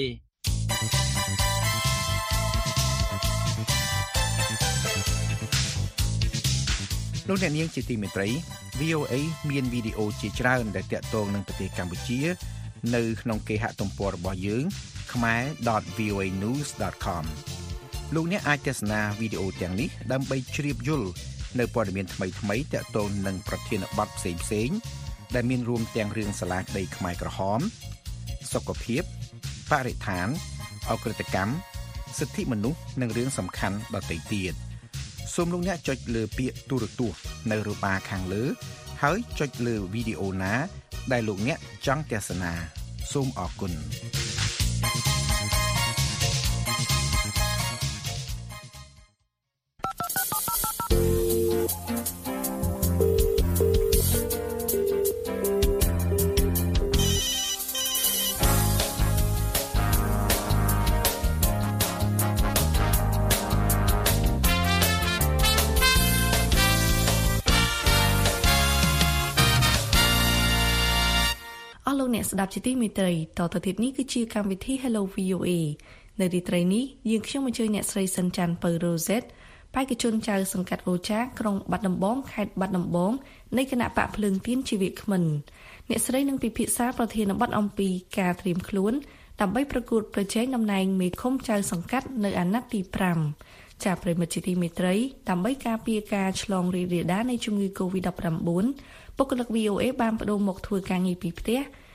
លោកអ្នកនាងជាទីមេត្រី វី អូ เอ មានវីដេអូជាច្រើនដែលតាក់ទងនឹងប្រទេសកម្ពុជានៅក្នុងគេហទំព័ររបស់យើង khmer dot v o a news dot com លោកអ្នកអាចទស្សនាវីដេអូទាំងនេះដើម្បីជ្រាបយល់នៅព័ត៌មានថ្មីៗតាក់ទងនឹងប្រធានបទផ្សេងៗដែលមានរួមទាំងរឿងសាលាដីខ្មែរក្រហមសុខភាពបរិស្ថានអក្រិតកម្មសិទ្ធិមនុស្សនិងរឿងសំខាន់ដទៃទៀតសូមលោកអ្នកចុចលើពាក្យទូរទស្សន៍នៅរបាខាងលើហើយចុចលើវីដេអូណាដែលលោកអ្នកចង់ទស្សនាសូមអរគុណអ្នកស្ដាប់ជាទីមេត្រីតទៅទៀតនេះគឺជាកម្មវិធី Hello វី អូ เอ នៅទីត្រីនេះយើងខ្ញុំអញ្ជើញអ្នកស្រីសិនច័ន្ទពៅរ៉ូសេតបេក្ខជនចៅសង្កាត់វោចាក្រុងបាត់ដំបងខេត្តបាត់ដំបងនៃគណៈបកភ្លើងទៀនជីវក្មិនអ្នកស្រីនឹងពិភាក្សាប្រធានបទអំពីការត្រៀមខ្លួនដើម្បីប្រកួតប្រជែងតំណែងមេឃុំចៅសង្កាត់នៅអាណត្តិទីfiveចាប្រិមិត្តជាទីមេត្រីដើម្បីការពារការឆ្លងរីករាលដាលនៃជំងឺ កូវីដ ដប់ប្រាំបួន បុគ្គលិក វី អូ เอ បានបដូរមកធ្វើការងារពីផ្ទះ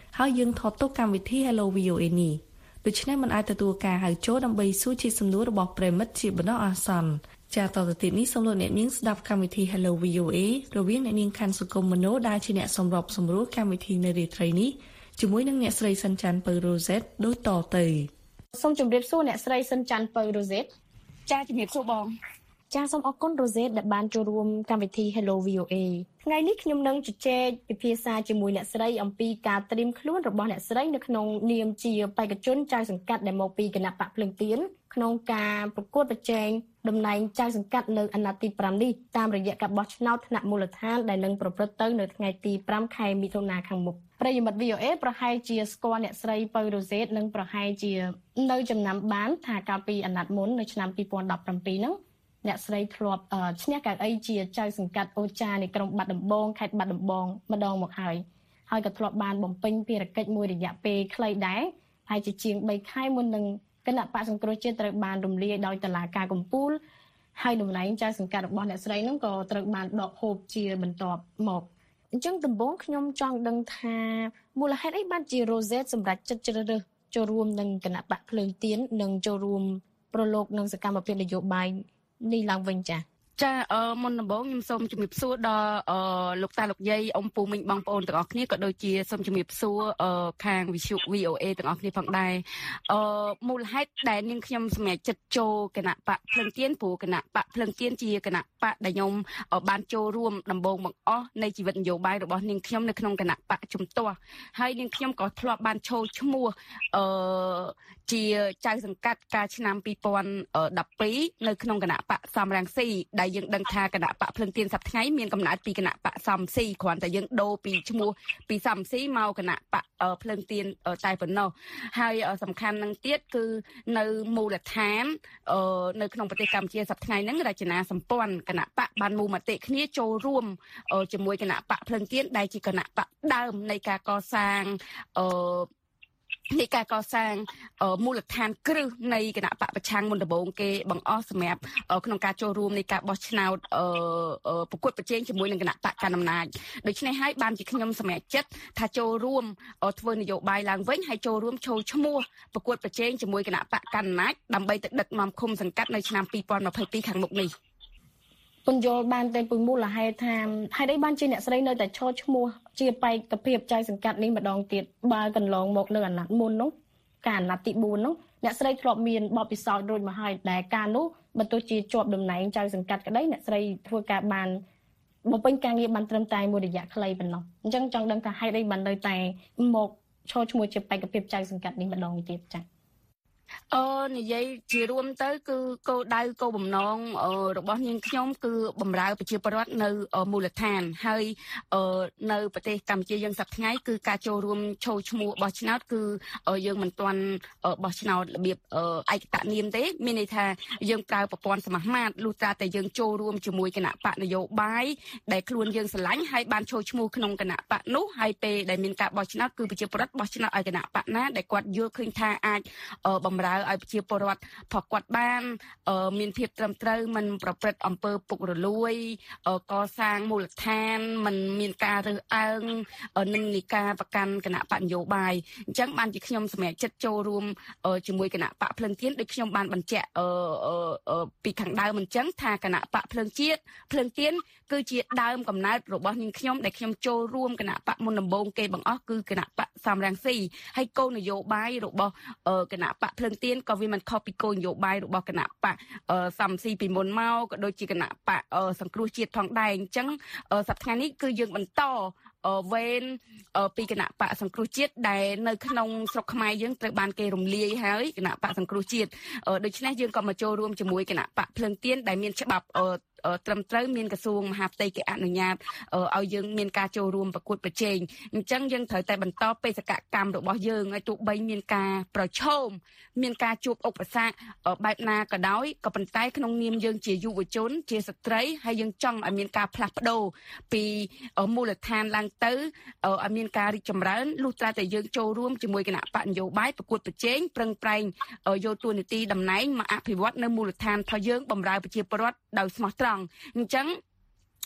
ហើយយើងថតទុកកម្មវិធី Hello វី អូ เอ នេះដូច្នេះมันអាចទទួលការហៅចូលដើម្បីសួរជាសំណួររបស់ប្រិមិត្តជាបណ្ដោះអាសន្នចាតទៅទៀតនេះសូមលោកអ្នកនាងស្ដាប់កម្មវិធី Hello វី អូ เอ រវាងអ្នកនាងខាន់សុគមមនោដែលជាអ្នកសម្របសម្រួលកម្មវិធីនៅរាត្រីនេះជាមួយនឹងអ្នកស្រីសិនច័ន្ទពៅ Rosette ដូចតទៅសូមជម្រាបសួរអ្នកស្រីសិនច័ន្ទពៅ Rosette ចាជំរាបសួរបងចាសូមអរគុណ Rosette ដែលបានចូលរួមកម្មវិធី Hello វី អូ เอ ថ្ងៃនេះខ្ញុំនឹងជជែកពិភាក្សាជាមួយអ្នកស្រីអំពីការត្រៀមខ្លួនរបស់អ្នកស្រីនៅក្នុងនាមជាបេក្ខជនចៅសង្កាត់ដែលមកពីគណៈបកភ្លើងទៀនក្នុងការប្រកួតប្រជែងតំណែងចៅសង្កាត់នៅអាណត្តិទីប្រាំនេះតាមរយៈការបោះឆ្នោតថ្នាក់មូលដ្ឋានដែលនឹងប្រព្រឹត្តទៅនៅថ្ងៃទីប្រាំខែមិថុនាខាងមុខប្រិយមិត្ត វី អូ เอ ប្រហែលជាស្គាល់អ្នកស្រីពៅ Rosette និងប្រហែលជានៅចំណាំបានថាកាលពីអាណត្តិមុននៅឆ្នាំពីរពាន់ដប់ប្រាំពីរហ្នឹងអ្នកស្រីធ្លាប់ឈ្នះកៅអីជាចៅសង្កាត់អូចានៃក្រុងបាត់ដំបងខេត្តបាត់ដំបងម្ដងមកហើយហើយក៏ធ្លាប់បានបំពេញភារកិច្ចមួយរយៈពេលខ្លីដែរហើយជាជាងបីខែមុននឹងគណៈបកសង្គ្រោះជាតិត្រូវបានរំលាយដោយតុលាការកំពូលហើយតំណែងចៅសង្កាត់របស់អ្នកស្រីហ្នឹងក៏ត្រូវបានដកហូបជាបន្ទាប់មកអញ្ចឹងដំបូងខ្ញុំចង់ដឹងថាមូលហេតុអីបានជា Rosette សម្រាប់ចិត្តជ្រើសរើសចូលរួមនឹងគណៈបកភ្លើងទៀននិងចូលរួមប្រឡូកនឹងសកម្មភាពនយោបាយនេះឡើងវិញចាចាអឺមុនដំបូងខ្ញុំសូមជំរាបសួរដល់អឺលោកតាលោកយាយអ៊ំពូមីងបងប្អូនទាំងអស់គ្នាក៏ដូចជាសូមជំរាបសួរអឺខាងវិទ្យុ វី អូ เอ ទាំងអស់គ្នាផងដែរអឺមូលហេតុដែលនាងខ្ញុំសម្រេចចិត្តចូលគណៈបកភ្លឹងទៀនព្រោះគណៈបកភ្លឹងទៀនជាគណៈបកដែលខ្ញុំបានចូលរួមដំបូងបង្អស់នៃជីវិតនយោបាយរបស់នាងខ្ញុំនៅក្នុងគណៈបកជំទាស់ហើយនាងខ្ញុំក៏ធ្លាប់បានចូលឈ្មោះអឺជាចៅសង្កាត់កាលឆ្នាំពីរពាន់ដប់ពីរនៅក្នុងគណៈបកសំរងស៊ីដែលយើងដឹងថាគណៈបកភ្លឹងទៀនសប្តាហ៍ថ្ងៃមានកំណើតពីគណៈបកសំស៊ីគ្រាន់តែយើងដូរពីឈ្មោះពីសំស៊ីមកគណៈបកភ្លឹងទៀនតែប៉ុណ្ណោះហើយសំខាន់នឹងទៀតគឺនៅមូលដ្ឋាននៅក្នុងប្រទេសកម្ពុជាសប្តាហ៍ថ្ងៃហ្នឹងរចនាសម្ព័ន្ធគណៈបកបានមូលមតិគ្នាចូលរួមជាមួយគណៈបកភ្លឹងទៀនដែលជាគណៈបកដើមនៃការកសាងអឺនៃការកសាងមូលដ្ឋានគ្រឹះនៃគណៈបកប្រឆាំងមុនដំបូងគេបង្អស់សម្រាប់ក្នុងការចូលរួមនៃការបោះឆ្នោតប្រកួតប្រជែងជាមួយនឹងគណៈបកកណ្ដាលអំណាចដូច្នេះហើយបានជាខ្ញុំសម្រេចចិត្តថាចូលរួមធ្វើនយោបាយឡើងវិញហើយចូលរួមចូលឈ្មោះប្រកួតប្រជែងជាមួយគណៈបកកណ្ដាលអំណាចដើម្បីទៅដឹកនាំឃុំសង្កាត់នៅឆ្នាំពីរពាន់ម្ភៃពីរខាងមុខនេះពន្យល់បានតែពីមូលហេតុថាហេតុអីបានជាអ្នកស្រីនៅតែឈរឈ្មោះជាបេក្ខភាពចៅសង្កាត់នេះម្ដងទៀតបើកន្លងមកនៅអាណត្តិមុននោះការអាណត្តិទីបួននោះអ្នកស្រីធ្លាប់មានបទពិសោធន៍រួចមកហើយដែលការនោះបើទោះជាជាប់តំណែងចៅសង្កាត់ក្តីអ្នកស្រីធ្វើការបានបំពេញការងារបានត្រឹមតែមួយរយៈខ្លីប៉ុណ្ណោះអញ្ចឹងចង់ដឹងថាហេតុអីបាននៅតែមកឈរឈ្មោះជាបេក្ខភាពចៅសង្កាត់នេះម្ដងទៀតចា៎អឺនិយាយជារួមទៅគឺគោលដៅគោលបំណងរបស់នាងខ្ញុំគឺបម្រើប្រជាពលរដ្ឋនៅមូលដ្ឋានហើយនៅប្រទេសកម្ពុជាយើងសប្តាហ៍ថ្ងៃគឺការចូលរួមចូលឈ្មោះបោះឆ្នោតគឺយើងមិនទាន់បោះឆ្នោតរបៀបឯកតនាមទេមានន័យថាយើងប្រើប្រព័ន្ធសមាមាត្រលុះត្រាតែយើងចូលរួមជាមួយគណៈបកនយោបាយដែលខ្លួនយើងស្រឡាញ់ហើយបានចូលឈ្មោះក្នុងគណៈបកនោះហើយពេលដែលមានការបោះឆ្នោតគឺប្រជាពលរដ្ឋបោះឆ្នោតឲ្យគណៈបកណាដែលគាត់យល់ឃើញថាអាចបម្រើឲ្យប្រជាពលរដ្ឋផងគាត់បានមានភាពត្រឹមត្រូវមិនប្រព្រឹត្តអំពើពុករលួយកសាងមូលដ្ឋានមិនមានការរើសអើងនឹងនីការប្រកាន់គណៈបកនយោបាយអញ្ចឹងបានជាខ្ញុំសម្រេចចិត្តចូលរួមជាមួយគណៈបកភ្លឹងទៀនដូចខ្ញុំបានបញ្ជាក់ពីខាងដើមអញ្ចឹងថាគណៈបកភ្លឹងជាតិភ្លឹងទៀនគឺជាដើមកំណើតរបស់នាងខ្ញុំដែលខ្ញុំចូលរួមគណៈបកមុនដំបូងគេបង្អស់គឺគណៈបកសំរងស៊ីហើយគោលនយោបាយរបស់គណៈបកភ្លឹងទៀនក៏វាមិនខុសពីគោលនយោបាយរបស់គណៈបកសំស៊ីពីមុនមកក៏ដូចជាគណៈបកសង្គ្រោះជាតិផងដែរអញ្ចឹងសប្តាហ៍នេះគឺយើងបន្តវេនពីគណៈបកសង្គ្រោះជាតិដែលនៅក្នុងស្រុកខ្មែរយើងត្រូវបានគេរំលាយហើយគណៈបកសង្គ្រោះជាតិដូច្នេះយើងក៏មកចូលរួមជាមួយគណៈបកភ្លឹងទៀនដែលមានច្បាប់ត្រឹមត្រូវមានក្រសួងមហាផ្ទៃគេអនុញ្ញាតឲ្យយើងមានការចូលរួមប្រកួតប្រជែងអញ្ចឹងយើងត្រូវតែបន្តបេសកកម្មរបស់យើងឲ្យទោះបីមានការប្រឈមមានការជួបឧបសគ្គបែបណាក៏ដោយក៏ប៉ុន្តែក្នុងនាមយើងជាយុវជនជាស្ត្រីហើយយើងចង់ឲ្យមានការផ្លាស់ប្ដូរពីមូលដ្ឋានឡើងទៅឲ្យមានការរីកចម្រើនលុះត្រាតែយើងចូលរួមជាមួយគណៈបកនយោបាយប្រកួតប្រជែងប្រឹងប្រែងយកតួនាទីតំណែងមកអភិវឌ្ឍនៅមូលដ្ឋានរបស់យើងបម្រើប្រជាពលរដ្ឋដោយស្មោះត្រង់អញ្ចឹង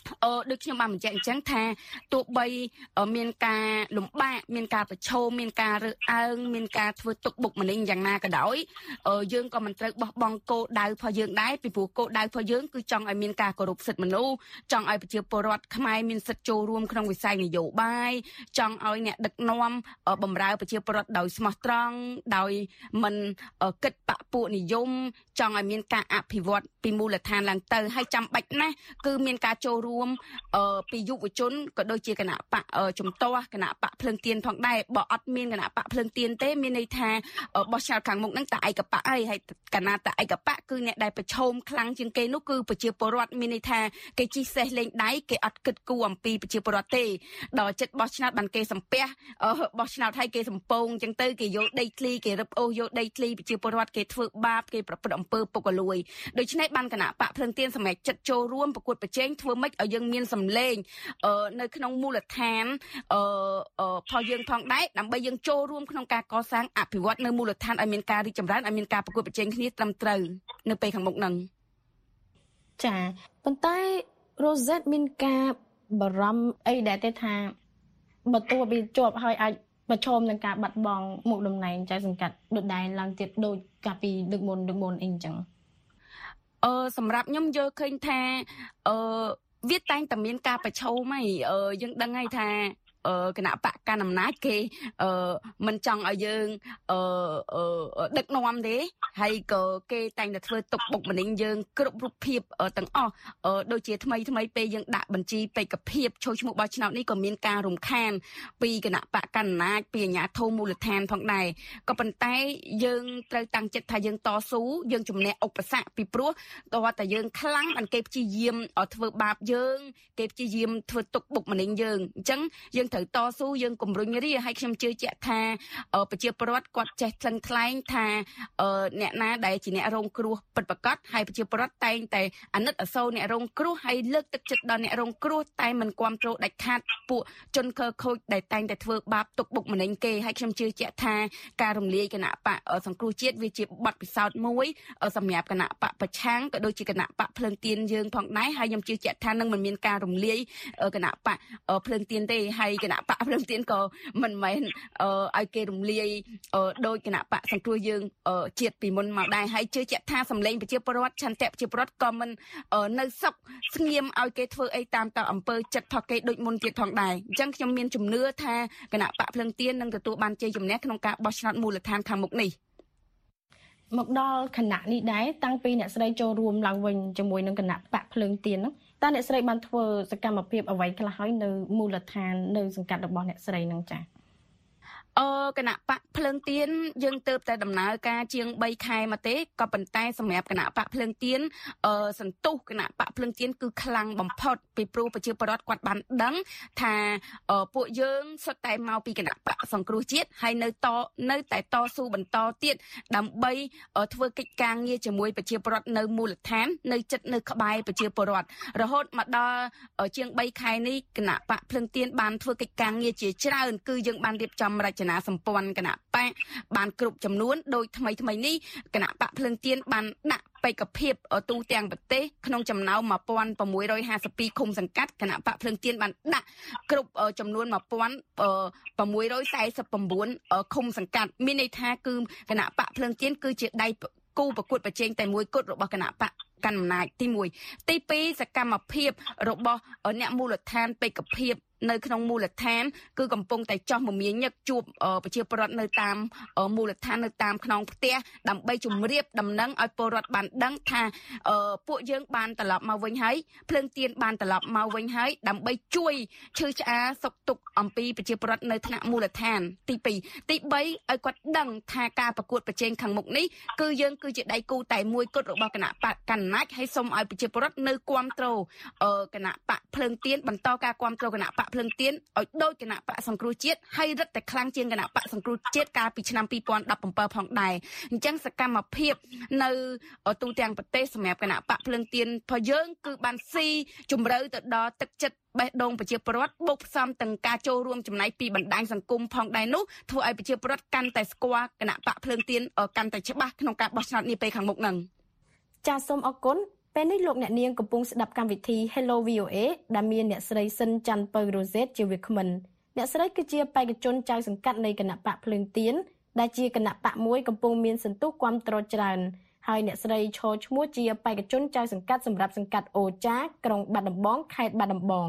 អឺដូចខ្ញុំបានបញ្ជាក់អញ្ចឹងថាទោះបីមានការលំបាកមានការប្រឈមមានការរើសអើងមានការធ្វើទុកបុកម្នេញយ៉ាងណាក៏ដោយយើងក៏មិនត្រូវបោះបង់គោលដៅរបស់យើងដែរពីព្រោះគោលដៅរបស់យើងគឺចង់ឲ្យមានការគោរពសិទ្ធិមនុស្សចង់ឲ្យប្រជាពលរដ្ឋខ្មែរមានសិទ្ធិចូលរួមក្នុងវិស័យនយោបាយចង់ឲ្យអ្នកដឹកនាំបម្រើប្រជាពលរដ្ឋដោយស្មោះត្រង់ដោយមិនគិតបកពួកនិយមចង់ឲ្យមានការអភិវឌ្ឍពីមូលដ្ឋានឡើងទៅហើយចាំបាច់ណាស់គឺមានការចូលរួមពីយុវជនក៏ដូចជាគណៈបកជំទាស់គណៈបកភ្លើងទៀនផងដែរបើអត់មានគណៈបកភ្លើងទៀនទេមានន័យថាបោះឆ្នោតខាងមុខហ្នឹងតែឯកបកអីហើយគណៈតែឯកបកគឺអ្នកដែលប្រឈមខ្លាំងជាងគេនោះគឺប្រជាពលរដ្ឋមានន័យថាគេជិះសេះលេងដៃគេអត់គិតគូរអំពីប្រជាពលរដ្ឋទេដល់ចិត្តបោះឆ្នោតបានគេសំពះបោះឆ្នោតឲ្យគេសំពងអញ្ចឹងទៅគេយកដីធ្លីគេរឹបអូសយកដីធ្លីប្រជាពលរដ្ឋគេធ្វើបាបគេប្រព្រឹត្តអំពើពុករលួយដូច្នេះបានគណៈបកភ្លើងទៀនសម្រាប់ចិត្តចូលរួមប្រកួតប្រជែងធ្វើម៉េចឲ្យយើងមានសម្លេងនៅក្នុងមូលដ្ឋានផលយើងផងដែរដើម្បីយើងចូលរួមក្នុងការកសាងអភិវឌ្ឍនៅមូលដ្ឋានឲ្យមានការរីកចម្រើនឲ្យមានការប្រកួតប្រជែងគ្នាត្រឹមត្រូវនៅពេលខាងមុខហ្នឹងចាប៉ុន្តែ Rosette មានការបារម្ភអីដែលទេថាបើទោះបីជាប់ហើយអាចប្រឈមនឹងការបាត់បង់មុខតំណែងចៅសង្កាត់ដូចដែរឡើងទៀតដូចកាលពីដឹកមុនដឹកមុនអីអញ្ចឹងអឺសម្រាប់ខ្ញុំយល់ឃើញថាអឺវាតែងតែមានការប្រឈមហើយយើងដឹងហើយថាគណៈបកកណ្ដាលអំណាចគេមិនចង់ឲ្យយើងដឹកនាំទេហើយក៏គេតែងតែធ្វើទុកបុកម្នេញយើងគ្រប់រូបភាពទាំងអស់ដូចជាថ្មីថ្មីពេលយើងដាក់បញ្ជីបេក្ខភាពចូលឈ្មោះបោះឆ្នោតនេះក៏មានការរំខានពីគណៈបកកណ្ដាលអំណាចពីអាជ្ញាធរមូលដ្ឋានផងដែរក៏ប៉ុន្តែយើងត្រូវតាំងចិត្តថាយើងតស៊ូយើងជំនះឧបសគ្គពីព្រោះតើតែយើងខ្លាំងបានគេព្យាយាមធ្វើបាបយើងគេព្យាយាមធ្វើទុកបុកម្នេញយើងអញ្ចឹងយើងត្រូវតស៊ូយើងគម្រុញរាហើយខ្ញុំជឿជាក់ថាប្រជាពលរដ្ឋគាត់ចេះថ្លឹងថ្លែងថាអ្នកណាដែលជាអ្នករងគ្រោះពិតប្រាកដហើយប្រជាពលរដ្ឋតែងតែអាណិតអាសូរអ្នករងគ្រោះហើយលើកទឹកចិត្តដល់អ្នករងគ្រោះតែមិនគ្រប់គ្រងដាច់ខាតពួកជនខិលខូចដែលតែងតែធ្វើបាបទុកបុកម្នេញគេហើយខ្ញុំជឿជាក់ថាការរំលាយគណៈបកសង្គ្រោះជាតិវាជាបទពិសោធន៍មួយសម្រាប់គណៈបកប្រឆាំងក៏ដូចជាគណៈបកភ្លើងទៀនយើងផងដែរហើយខ្ញុំជឿជាក់ថានឹងមិនមានការរំលាយគណៈបកភ្លើងទៀនទេហើយគណៈបកភ្លើងទៀនក៏មិនមែនឲ្យគេរំលាយដោយគណៈបកសង្គ្រោះយើងជាតិពីមុនមកដែរហើយជឿជាក់ថាសម្លេងប្រជាពលរដ្ឋឆន្ទៈប្រជាពលរដ្ឋក៏មិននៅសុខស្ងៀមឲ្យគេធ្វើអីតាមតអំពើចិត្តផកគេដូចមុនទៀតផងដែរអញ្ចឹងខ្ញុំមានជំនឿថាគណៈបកភ្លើងទៀននឹងទទួលបានជ័យជំនះក្នុងការបោះឆ្នោតមូលដ្ឋានខាងមុខនេះមកដល់គណៈនេះដែរតាំងពីអ្នកស្រីចូលរួមឡើងវិញជាមួយនឹងគណៈបកភ្លើងទៀនហ្នឹងតើអ្នកស្រីបានធ្វើសកម្មភាពអ្វីខ្លះហើយនៅមូលដ្ឋាននៅសង្កាត់របស់អ្នកស្រីហ្នឹងចា៎អឺគណៈបកភ្លើងទៀនយើងទៅតែដំណើរការជាងបីខែមកទេក៏ប៉ុន្តែសម្រាប់គណៈបកភ្លើងទៀនអឺសន្ទុះគណៈបកភ្លើងទៀនគឺខ្លាំងបំផុតពីព្រោះប្រជាពលរដ្ឋគាត់បានដឹងថាពួកយើងសុទ្ធតែមកពីគណៈបកសង្គ្រោះជាតិហើយនៅតនៅតែតស៊ូបន្តទៀតដើម្បីធ្វើកិច្ចការងារជាមួយប្រជាពលរដ្ឋនៅមូលដ្ឋាននៅចិត្តនៅក្បែរប្រជាពលរដ្ឋរហូតមកដល់ជាងបីខែនេះគណៈបកភ្លើងទៀនបានធ្វើកិច្ចការងារជាច្រើនគឺយើងបានរៀបចំរចនាសម្ព័ន្ធគណៈបកបានគ្រប់ចំនួនដោយថ្មីថ្មីនេះគណៈបកភ្លើងទៀនបានដាក់បេក្ខភាពទូទាំងប្រទេសក្នុងចំណោមmột nghìn sáu trămห้าสิบสองឃុំសង្កាត់គណៈបកភ្លើងទៀនបានដាក់គ្រប់ចំនួនmột nghìn sáu trăm bốn mươi chínឃុំសង្កាត់មានន័យថាគឺគណៈបកភ្លើងទៀនគឺជាដៃគូប្រកួតប្រជែងតែមួយគត់របស់គណៈបកកណ្ដាលអំណាចទីមួយទីពីរសកម្មភាពរបស់អ្នកមូលដ្ឋានបេក្ខភាពនៅក្នុងមូលដ្ឋានគឺកំពុងតែចោះមមាញឹកជួបប្រជាពលរដ្ឋនៅតាមមូលដ្ឋាននៅតាមខ្នងផ្ទះដើម្បីជម្រាបដំណឹងឲ្យពលរដ្ឋបានដឹងថាពួកយើងបានត្រឡប់មកវិញហើយភ្លើងទៀនបានត្រឡប់មកវិញហើយដើម្បីជួយឈឺឆ្អាលសុខទុក្ខអំពីប្រជាពលរដ្ឋនៅថ្នាក់មូលដ្ឋានទីពីរទីបីឲ្យគាត់ដឹងថាការប្រកួតប្រជែងខាងមុខនេះគឺយើងគឺជាដៃគូតែមួយគត់របស់គណៈបកកណ្ដាលអំណាចហើយសូមឲ្យប្រជាពលរដ្ឋនៅគាំទ្រគណៈបកភ្លើងទៀនបន្តការគាំទ្រគណៈបកភ្លើងទៀនឲ្យដូចគណៈបកសង្គ្រោះជាតិហើយរឹតតែខ្លាំងជាងគណៈបកសង្គ្រោះជាតិកាលពីឆ្នាំពីរពាន់ដប់ប្រាំផងដែរអញ្ចឹងសកម្មភាពនៅទូទាំងប្រទេសសម្រាប់គណៈបកភ្លើងទៀនផងយើងគឺបានស៊ីជំរឿទៅដល់ទឹកចិត្តបេះដូងប្រជាពលរដ្ឋបូកផ្សំទាំងការចូលរួមចំណែកពីបណ្ដាញសង្គមផងដែរនោះធ្វើឲ្យប្រជាពលរដ្ឋកាន់តែស្គាល់គណៈបកភ្លើងទៀនកាន់តែច្បាស់ក្នុងការបោះឆ្នោតនាពេលខាងមុខហ្នឹងចាសសូមអរគុណពេលនេះលោកអ្នកនាងកំពុងស្ដាប់កម្មវិធី Hello វី អូ เอ ដែលមានអ្នកស្រីសិនច័ន្ទពៅរ៉ូសេតជាវាគ្មិនអ្នកស្រីគឺជាបេក្ខជនចៅសង្កាត់នៃគណៈបកភ្លើងទៀនដែលជាគណៈបកមួយកំពុងមានសន្ទុះគាំទ្រច្រើនហើយអ្នកស្រីឈរឈ្មោះជាបេក្ខជនចៅសង្កាត់សម្រាប់សង្កាត់អូចាក្រុងបាត់ដំបងខេត្តបាត់ដំបង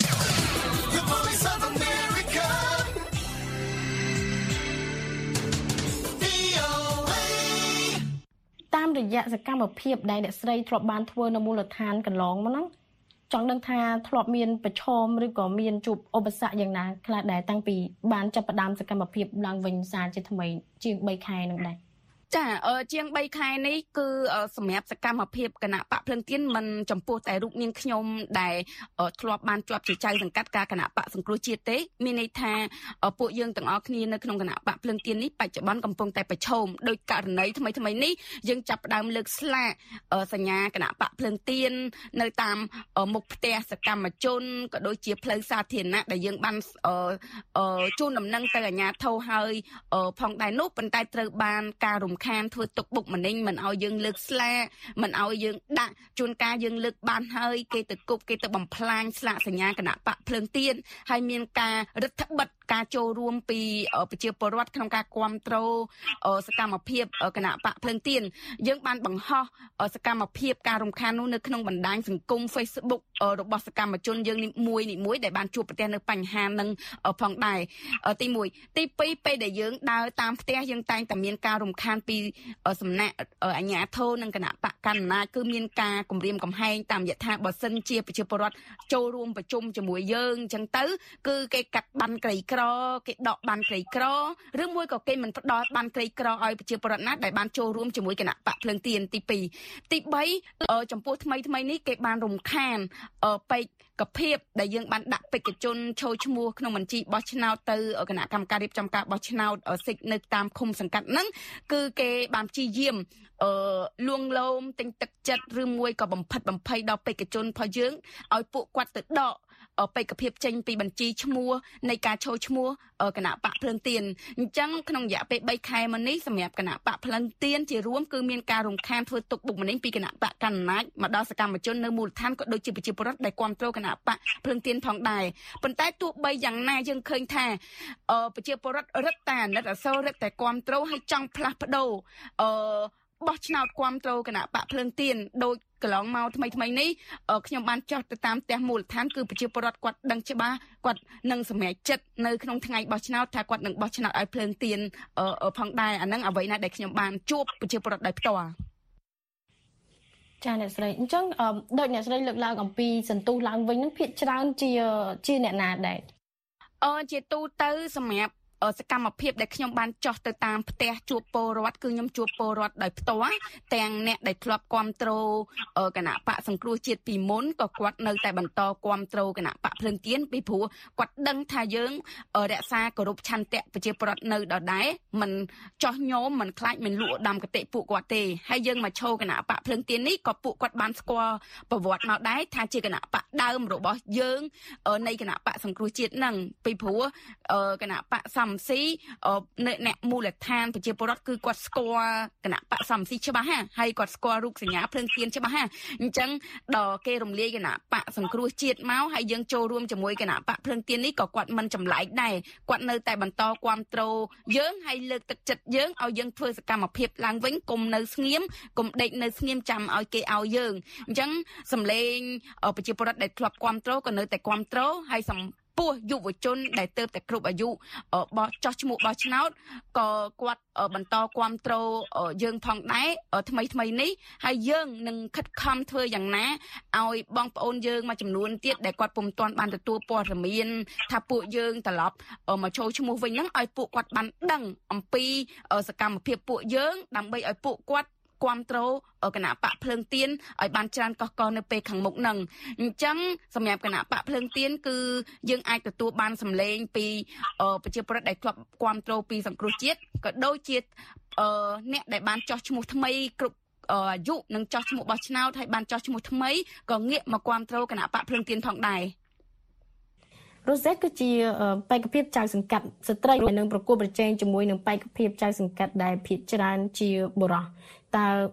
តាមរយៈសកម្មភាពដែលអ្នកស្រីធ្លាប់បានធ្វើនៅមូលដ្ឋានកន្លងមកហ្នឹងចង់ដឹងថាធ្លាប់មានប្រឈមឬក៏មានជួបឧបសគ្គយ៉ាងណាខ្លះដែរតាំងពីបានចាប់ផ្ដើមសកម្មភាពឡើងវិញសារជាថ្មីជាងបីខែនឹងដែរចាជាងបីខែនេះគឺសម្រាប់សកម្មភាពគណៈបកភ្លឹងទៀនមិនចំពោះតែរូបនាងខ្ញុំដែលធ្លាប់បានជាប់ជាចៅសង្កាត់ការគណៈបកសង្គ្រោះជាតិទេមានន័យថាពួកយើងទាំងអស់គ្នានៅក្នុងគណៈបកភ្លឹងទៀននេះបច្ចុប្បន្នកំពុងតែប្រឈមដោយករណីថ្មីថ្មីនេះយើងចាប់ផ្ដើមលើកស្លាកសញ្ញាគណៈបកភ្លឹងទៀននៅតាមមុខផ្ទះសកម្មជនក៏ដូចជាផ្លូវសាធារណៈដែលយើងបានជូនដំណឹងទៅអាជ្ញាធរហើយផងដែរនោះប៉ុន្តែត្រូវបានការរំខានធ្វើទុកបុកម្នេញមិនឲ្យយើងលើកស្លាកមិនឲ្យយើងដាក់ជួនកាលយើងលើកបានហើយគេទៅគប់គេទៅបំផ្លាញស្លាកសញ្ញាគណៈបកភ្លើងទៀនហើយមានការរដ្ឋបិទការចូលរួមពីប្រជាពលរដ្ឋក្នុងការគ្រប់គ្រងសកម្មភាពគណៈបកភ្លើងទៀនយើងបានបង្ហោះសកម្មភាពការរំខាននោះនៅក្នុងបណ្ដាញសង្គម Facebook របស់សកម្មជនយើងនីមួយនីមួយដែលបានជួបប្រទះនៅបញ្ហានឹងផងដែរទីមួយទីពីរពេលដែលយើងដើរតាមផ្ទះយើងតែងតែមានការរំខានពីសំណាក់អាជ្ញាធរនិងគណៈបកកណ្ដាលអំណាចគឺមានការគម្រាមកំហែងតាមយថាបើសិនជាប្រជាពលរដ្ឋចូលរួមប្រជុំជាមួយយើងអញ្ចឹងទៅគឺគេកាត់បានក្រីក្រគេដកបានក្រីក្រឬមួយក៏គេមិនផ្ដល់បានក្រីក្រឲ្យប្រជាពលរដ្ឋណាដែលបានចូលរួមជាមួយគណៈបកភ្លើងទៀនទីពីរទីបីចំពោះថ្មីថ្មីនេះគេបានរំខានបេក្ខភាពដែលយើងបានដាក់បេក្ខជនចូលឈ្មោះក្នុងបញ្ជីបោះឆ្នោតទៅគណៈកម្មការរៀបចំការបោះឆ្នោតសិទ្ធិនៅតាមឃុំសង្កាត់ហ្នឹងគឺគេបានព្យាយាមអឺលួងលោមទិញទឹកចិត្តឬមួយក៏បំផិតបំភ័យដល់បេក្ខជនរបស់យើងឲ្យពួកគាត់ទៅដកបេក្ខភាពចេញពីបញ្ជីឈ្មោះនៃការចូលឈ្មោះគណៈបកភ្លើងទៀនអញ្ចឹងក្នុងរយៈពេលបីខែមកនេះសម្រាប់គណៈបកភ្លើងទៀនជារួមគឺមានការរំខានធ្វើទុកបុកម្នេញពីគណៈបកកណ្ដាលអំណាចមកដល់សកម្មជននៅមូលដ្ឋានក៏ដូចជាប្រជាពលរដ្ឋដែលគ្រប់គ្រងគណៈបកភ្លើងទៀនផងដែរប៉ុន្តែទោះបីយ៉ាងណាយើងឃើញថាប្រជាពលរដ្ឋរឹតតែអាណិតអាសូររឹតតែគ្រប់គ្រងឲ្យចង់ផ្លាស់ប្ដូរអឺបោះឆ្នោតគ្រប់គ្រងគណៈបកភ្លើងទៀនដោយកន្លងមកថ្មីថ្មីនេះខ្ញុំបានចោះទៅតាមផ្ទះមូលដ្ឋានគឺប្រជាពលរដ្ឋគាត់ដឹងច្បាស់គាត់នឹងសម្រេចចិត្តនៅក្នុងថ្ងៃបោះឆ្នោតថាគាត់នឹងបោះឆ្នោតឲ្យភ្លើងទៀនផងដែរអាហ្នឹងអ្វីណាដែលខ្ញុំបានជួបប្រជាពលរដ្ឋដោយផ្ទាល់ចាអ្នកស្រីអញ្ចឹងដូចអ្នកស្រីលើកឡើងអំពីសន្ទុះឡើងវិញនឹងភាគច្រើនជាជាអ្នកណាដែរអឺជាទូទៅសម្រាប់សកម្មភាពដែលខ្ញុំបានចោះទៅតាមផ្ទះជួបពលរដ្ឋគឺខ្ញុំជួបពលរដ្ឋដោយផ្ទាល់ទាំងអ្នកដែលធ្លាប់គ្រប់គ្រងគណៈបកសង្គ្រោះជាតិពីមុនក៏គាត់នៅតែបន្តគ្រប់គ្រងគណៈបកភ្លើងទៀនពីព្រោះគាត់ដឹងថាយើងរក្សាគោរពឆន្ទៈប្រជាពលរដ្ឋនៅដដែលមិនចោះញោមមិនខ្លាចមិនលួចឧត្តមគតិពួកគាត់ទេហើយយើងមកឈរគណៈបកភ្លើងទៀននេះក៏ពួកគាត់បានស្គាល់ប្រវត្តិមកដែរថាជាគណៈបកដើមរបស់យើងនៃគណៈបកសង្គ្រោះជាតិហ្នឹងពីព្រោះគណៈបកសំស៊ីអ្នកមូលដ្ឋានប្រជាពលរដ្ឋគឺគាត់ស្គាល់គណៈបកសំស៊ីច្បាស់ហាហើយគាត់ស្គាល់រូបសញ្ញាភ្លើងទៀនច្បាស់ហាអញ្ចឹងដល់គេរំលាយគណៈបកសង្គ្រោះជាតិមកហើយយើងចូលរួមជាមួយគណៈបកភ្លើងទៀននេះក៏គាត់មិនចម្លែកដែរគាត់នៅតែបន្តគ្រប់គ្រងយើងហើយលើកទឹកចិត្តយើងឲ្យយើងធ្វើសកម្មភាពឡើងវិញកុំនៅស្ងៀមកុំដេកនៅស្ងៀមចាំឲ្យគេឲ្យយើងអញ្ចឹងសម្លេងប្រជាពលរដ្ឋដែលធ្លាប់គ្រប់គ្រងក៏នៅតែគ្រប់គ្រងហើយពោះយុវជនដែលទៅតែគ្រប់អាយុបោះចោះឈ្មោះបោះឆ្នោតក៏គាត់បន្តគ្រប់គ្រងយើងផងដែរថ្មីថ្មីនេះហើយយើងនឹងខិតខំធ្វើយ៉ាងណាឲ្យបងប្អូនយើងមួយចំនួនទៀតដែលគាត់ពុំទាន់បានទទួលព័ត៌មានថាពួកយើងត្រឡប់មកចូលឈ្មោះវិញហ្នឹងឲ្យពួកគាត់បានដឹងអំពីសកម្មភាពពួកយើងដើម្បីឲ្យពួកគាត់គ្រប់គ្រងគណៈបកភ្លើងទៀនឲ្យបានច្រើនកកកនៅពេលខាងមុខហ្នឹងអញ្ចឹងសម្រាប់គណៈបកភ្លើងទៀនគឺយើងអាចទទួលបានសម្លេងពីប្រជាពលរដ្ឋដែលធ្លាប់គ្រប់គ្រងពីសង្គ្រោះជាតិក៏ដូចជាអ្នកដែលបានចោះឈ្មោះថ្មីគ្រប់អាយុនិងចោះឈ្មោះបោះឆ្នោតហើយបានចោះឈ្មោះថ្មីក៏ងាកមកគ្រប់គ្រងគណៈបកភ្លើងទៀនផងដែររ៉ូសេតគឺជាបេក្ខភាពចៅសង្កាត់ស្ត្រីនឹងប្រគល់ប្រជែងជាមួយនឹងបេក្ខភាពចៅសង្កាត់ដែលភាគច្រើនជាបុរសតើ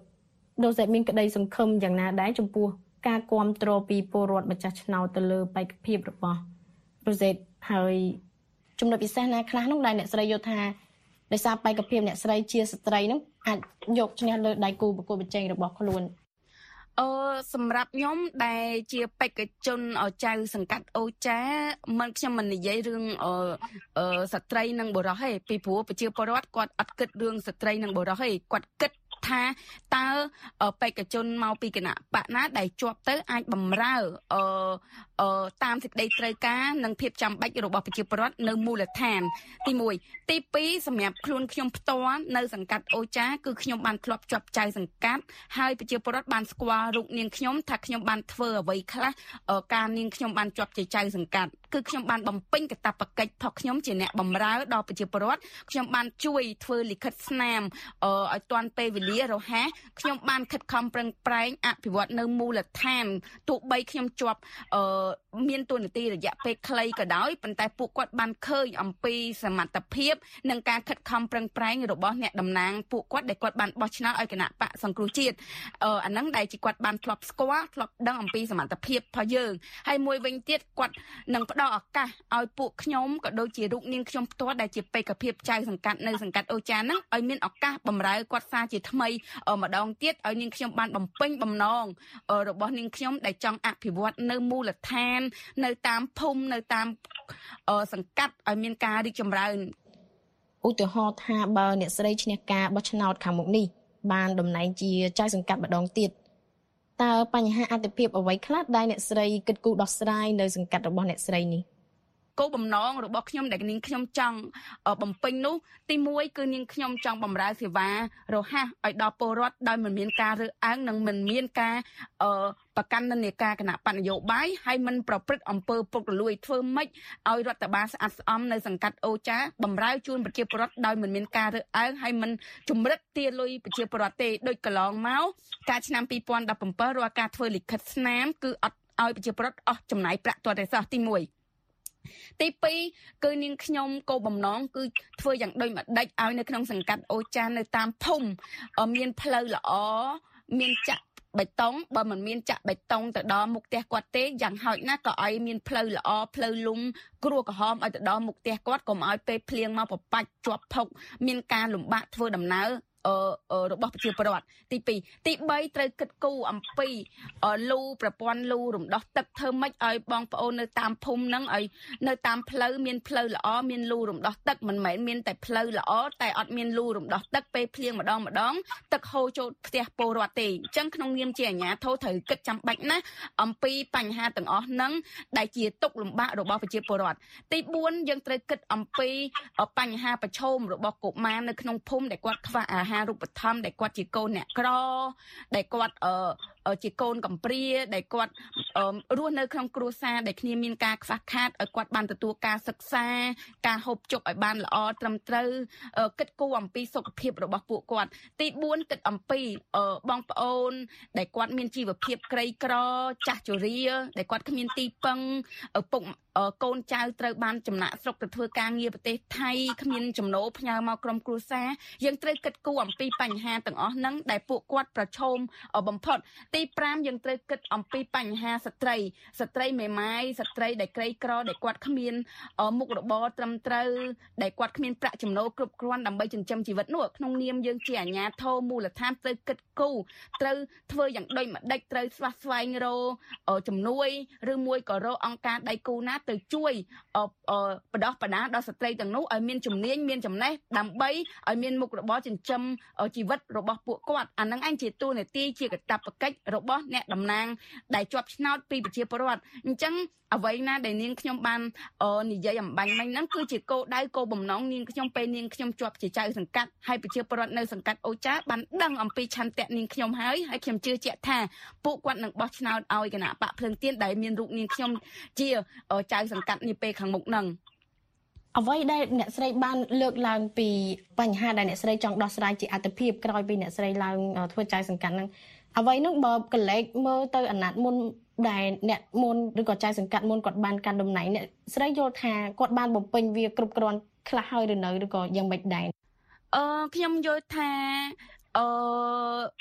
ដូចតែមានក្តីសង្ឃឹមយ៉ាងណាដែរចំពោះការគាំទ្រពីពលរដ្ឋម្ចាស់ឆ្នោតទៅលើបេក្ខភាពរបស់ Rosette ហើយចំណុចពិសេសណាខ្លះនោះដែលអ្នកស្រីយល់ថាដោយសារបេក្ខភាពអ្នកស្រីជាស្ត្រីនោះអាចយកឈ្នះលើដៃគូប្រកួតប្រជែងរបស់ខ្លួនអឺសម្រាប់ខ្ញុំដែលជាបេក្ខជនចៅសង្កាត់អូចាមិនខ្ញុំមិននិយាយរឿងអឺស្ត្រីនិងបុរសទេពីព្រោះប្រជាពលរដ្ឋគាត់អត់គិតរឿងស្ត្រីនិងបុរសទេគាត់គិតថាតើបេក្ខជនមកពីគណៈបកណាដែលជាប់ទៅអាចបំរើអឺអឺតាមសេចក្តីត្រូវការនិងភាពចាំបាច់របស់ប្រជាពលរដ្ឋនៅមូលដ្ឋានទីមួយទីពីរសម្រាប់ខ្លួនខ្ញុំផ្ទាល់នៅសង្កាត់អូចាគឺខ្ញុំបានធ្លាប់ជាប់ចៅសង្កាត់ហើយប្រជាពលរដ្ឋបានស្គាល់រូបនាងខ្ញុំថាខ្ញុំបានធ្វើអ្វីខ្លះការនាងខ្ញុំបានជាប់ជាចៅសង្កាត់គឺខ្ញុំបានបំពេញកាតព្វកិច្ចរបស់ខ្ញុំជាអ្នកបម្រើដល់ប្រជាពលរដ្ឋខ្ញុំបានជួយធ្វើលិខិតស្នាមឲ្យទាន់ពេលវេលារហ័សខ្ញុំបានខិតខំប្រឹងប្រែងអភិវឌ្ឍនៅមូលដ្ឋានទោះបីខ្ញុំជាប់មានតួនាទីរយៈពេលខ្លីក៏ដោយប៉ុន្តែពួកគាត់បានឃើញអំពីសមត្ថភាពនិងការខិតខំប្រឹងប្រែងរបស់អ្នកតំណាងពួកគាត់ដែលគាត់បានបោះឆ្នោតឲ្យគណៈបកសង្គ្រោះជាតិអាហ្នឹងដែលជាគាត់បានធ្លាប់ស្គាល់ធ្លាប់ដឹងអំពីសមត្ថភាពរបស់យើងហើយមួយវិញទៀតគាត់នឹងផ្ដល់ឱកាសឲ្យពួកខ្ញុំក៏ដូចជារូបនាងខ្ញុំផ្ទាល់ដែលជាបេក្ខភាពចៅសង្កាត់នៅសង្កាត់អូចាហ្នឹងឲ្យមានឱកាសបម្រើគាត់សារជាថ្មីម្ដងទៀតឲ្យនាងខ្ញុំបានបំពេញបំណងរបស់នាងខ្ញុំដែលចង់អភិវឌ្ឍនៅមូលដ្ឋាននៅតាមភូមិនៅតាមសង្កាត់ឲ្យមានការរីកចម្រើនឧទាហរណ៍ថាបើអ្នកស្រីឈ្នះការបោះឆ្នោតខាងមុខនេះបានតំណែងជាចៅសង្កាត់ម្ដងទៀតតើបញ្ហាអតិភិបអ្វីខ្លះដែលអ្នកស្រីគិតគូរដោះស្រាយនៅសង្កាត់របស់អ្នកស្រីនេះគោលបំណងរបស់ខ្ញុំដែលនាងខ្ញុំចង់បំពេញនោះទីមួយគឺនាងខ្ញុំចង់បម្រើសេវារហ័សឲ្យដល់ពលរដ្ឋដោយមិនមានការរើសអើងនិងមិនមានការប្រកាន់និន្នាការគណៈបកនយោបាយហើយមិនប្រព្រឹត្តអំពើពុករលួយធ្វើម៉េចឲ្យរដ្ឋបាលស្អាតស្អំនៅសង្កាត់អូចាបម្រើជូនប្រជាពលរដ្ឋដោយមិនមានការរើសអើងហើយមិនជំរិតទារលុយប្រជាពលរដ្ឋទេដោយកន្លងមកការឆ្នាំពីរពាន់ដប់ប្រាំរាល់ការធ្វើលិខិតស្នាមគឺអត់ឲ្យប្រជាពលរដ្ឋអស់ចំណាយប្រាក់ទាល់តែសោះទីមួយទីពីរគឺនាងខ្ញុំគោលបំណងគឺធ្វើយ៉ាងដូចម្ដេចឲ្យនៅក្នុងសង្កាត់អូចានៅតាមភូមិមានផ្លូវល្អមានចាក់បេតុងបើមិនមានចាក់បេតុងទៅដល់មុខផ្ទះគាត់ទេយ៉ាងហោចណាស់ក៏ឲ្យមានផ្លូវល្អផ្លូវលំគ្រោះក្រហមឲ្យទៅដល់មុខផ្ទះគាត់កុំឲ្យពេលភ្លៀងមកប្របាច់ជាប់ភុកមានការលំបាកធ្វើដំណើរអឺរបស់ប្រជាពលរដ្ឋទីពីរទីបីត្រូវគិតគូរអំពីលូប្រព័ន្ធលូរំដោះទឹកធ្វើម៉េចឲ្យបងប្អូននៅតាមភូមិហ្នឹងឲ្យនៅតាមផ្លូវមានផ្លូវល្អមានលូរំដោះទឹកមិនមែនមានតែផ្លូវល្អតែអត់មានលូរំដោះទឹកពេលភ្លៀងម្ដងម្ដងទឹកហូរចូលផ្ទះពលរដ្ឋទេអញ្ចឹងក្នុងនាមជាអាជ្ញាធរត្រូវគិតចាំបាច់ណាស់អំពីបញ្ហាទាំងអស់ហ្នឹងដែលជាទុក្ខលំបាករបស់ប្រជាពលរដ្ឋទីបួនយើងត្រូវគិតអំពីបញ្ហាប្រឈមរបស់កុមារនៅក្នុងភូមិដែលគាត់ខ្វះអាហាររូបត្ថម្ភដែលគាត់ជាកូនអ្នកក្រដែលគាត់អឺជាកូនកំព្រាដែលគាត់រស់នៅក្នុងគ្រួសារដែលគ្នាមានការខ្វះខាតឲ្យគាត់បានទទួលការសិក្សាការហូបចុកឲ្យបានល្អត្រឹមត្រូវគិតគូរអំពីសុខភាពរបស់ពួកគាត់ទីបួនគិតអំពីបងប្អូនដែលគាត់មានជីវភាពក្រីក្រចាស់ជរាដែលគាត់គ្មានទីពឹងឪពុកកូនចៅត្រូវបានចំណាក់ស្រុកទៅធ្វើការងារប្រទេសថៃគ្មានចំណូលផ្ញើមកក្រុមគ្រួសារយើងត្រូវគិតគូរអំពីបញ្ហាទាំងអស់ហ្នឹងដែលពួកគាត់ប្រឈមបំផុតទីប្រាំយើងត្រូវគិតអំពីបញ្ហាស្ត្រីស្ត្រីមេម៉ាយស្ត្រីដែលក្រីក្រដែលគាត់គ្មានមុខរបរត្រឹមត្រូវដែលគាត់គ្មានប្រាក់ចំណូលគ្រប់គ្រាន់ដើម្បីចិញ្ចឹមជីវិតនោះក្នុងនាមយើងជាអាជ្ញាធរមូលដ្ឋានត្រូវគិតគូរត្រូវធ្វើយ៉ាងដូចម្ដេចត្រូវស្វះស្វែងរកជំនួយឬមួយក៏រកអង្គការដៃគូណាទៅជួយបដោះបដាដល់ស្ត្រីទាំងនោះឲ្យមានជំនាញមានចំណេះដើម្បីឲ្យមានមុខរបរចិញ្ចឹមជីវិតរបស់ពួកគាត់អានឹងឯងជាតួនាទីជាកាតព្វកិច្ចរបស់អ្នកតំណាងដែលជាប់ឆ្នោតពីប្រជាពលរដ្ឋអញ្ចឹងអ្វីណាដែលនាងខ្ញុំបាននិយាយអំបញ្ញមិញហ្នឹងគឺជាគោលដៅគោលបំណងនាងខ្ញុំពេលនាងខ្ញុំជាប់ជាចៅសង្កាត់ហើយប្រជាពលរដ្ឋនៅសង្កាត់អូចាបានដឹងអំពីឆន្ទៈនាងខ្ញុំហើយហើយខ្ញុំជឿជាក់ថាពួកគាត់នឹងបោះឆ្នោតឲ្យគណៈបកភ្លើងទៀនដែលមានរូបនាងខ្ញុំជាចៅសង្កាត់នាពេលខាងមុខហ្នឹងអ្វីដែលអ្នកស្រីបានលើកឡើងពីបញ្ហាដែលអ្នកស្រីចង់ដោះស្រាយជាអត្ថភាពក្រោយពីអ្នកស្រីឡើងធ្វើចៅសង្កាត់ហ្នឹងអ្វីនោះបើកលេចមើលទៅអាណត្តិមុនដែលអ្នកមុនឬក៏ចៅសង្កាត់មុនគាត់បានកាន់តំណែងអ្នកស្រីយល់ថាគាត់បានបំពេញវាគ្រប់គ្រាន់ខ្លះហើយឬនៅឬក៏យ៉ាងម៉េចដែរអឺខ្ញុំយល់ថាអឺ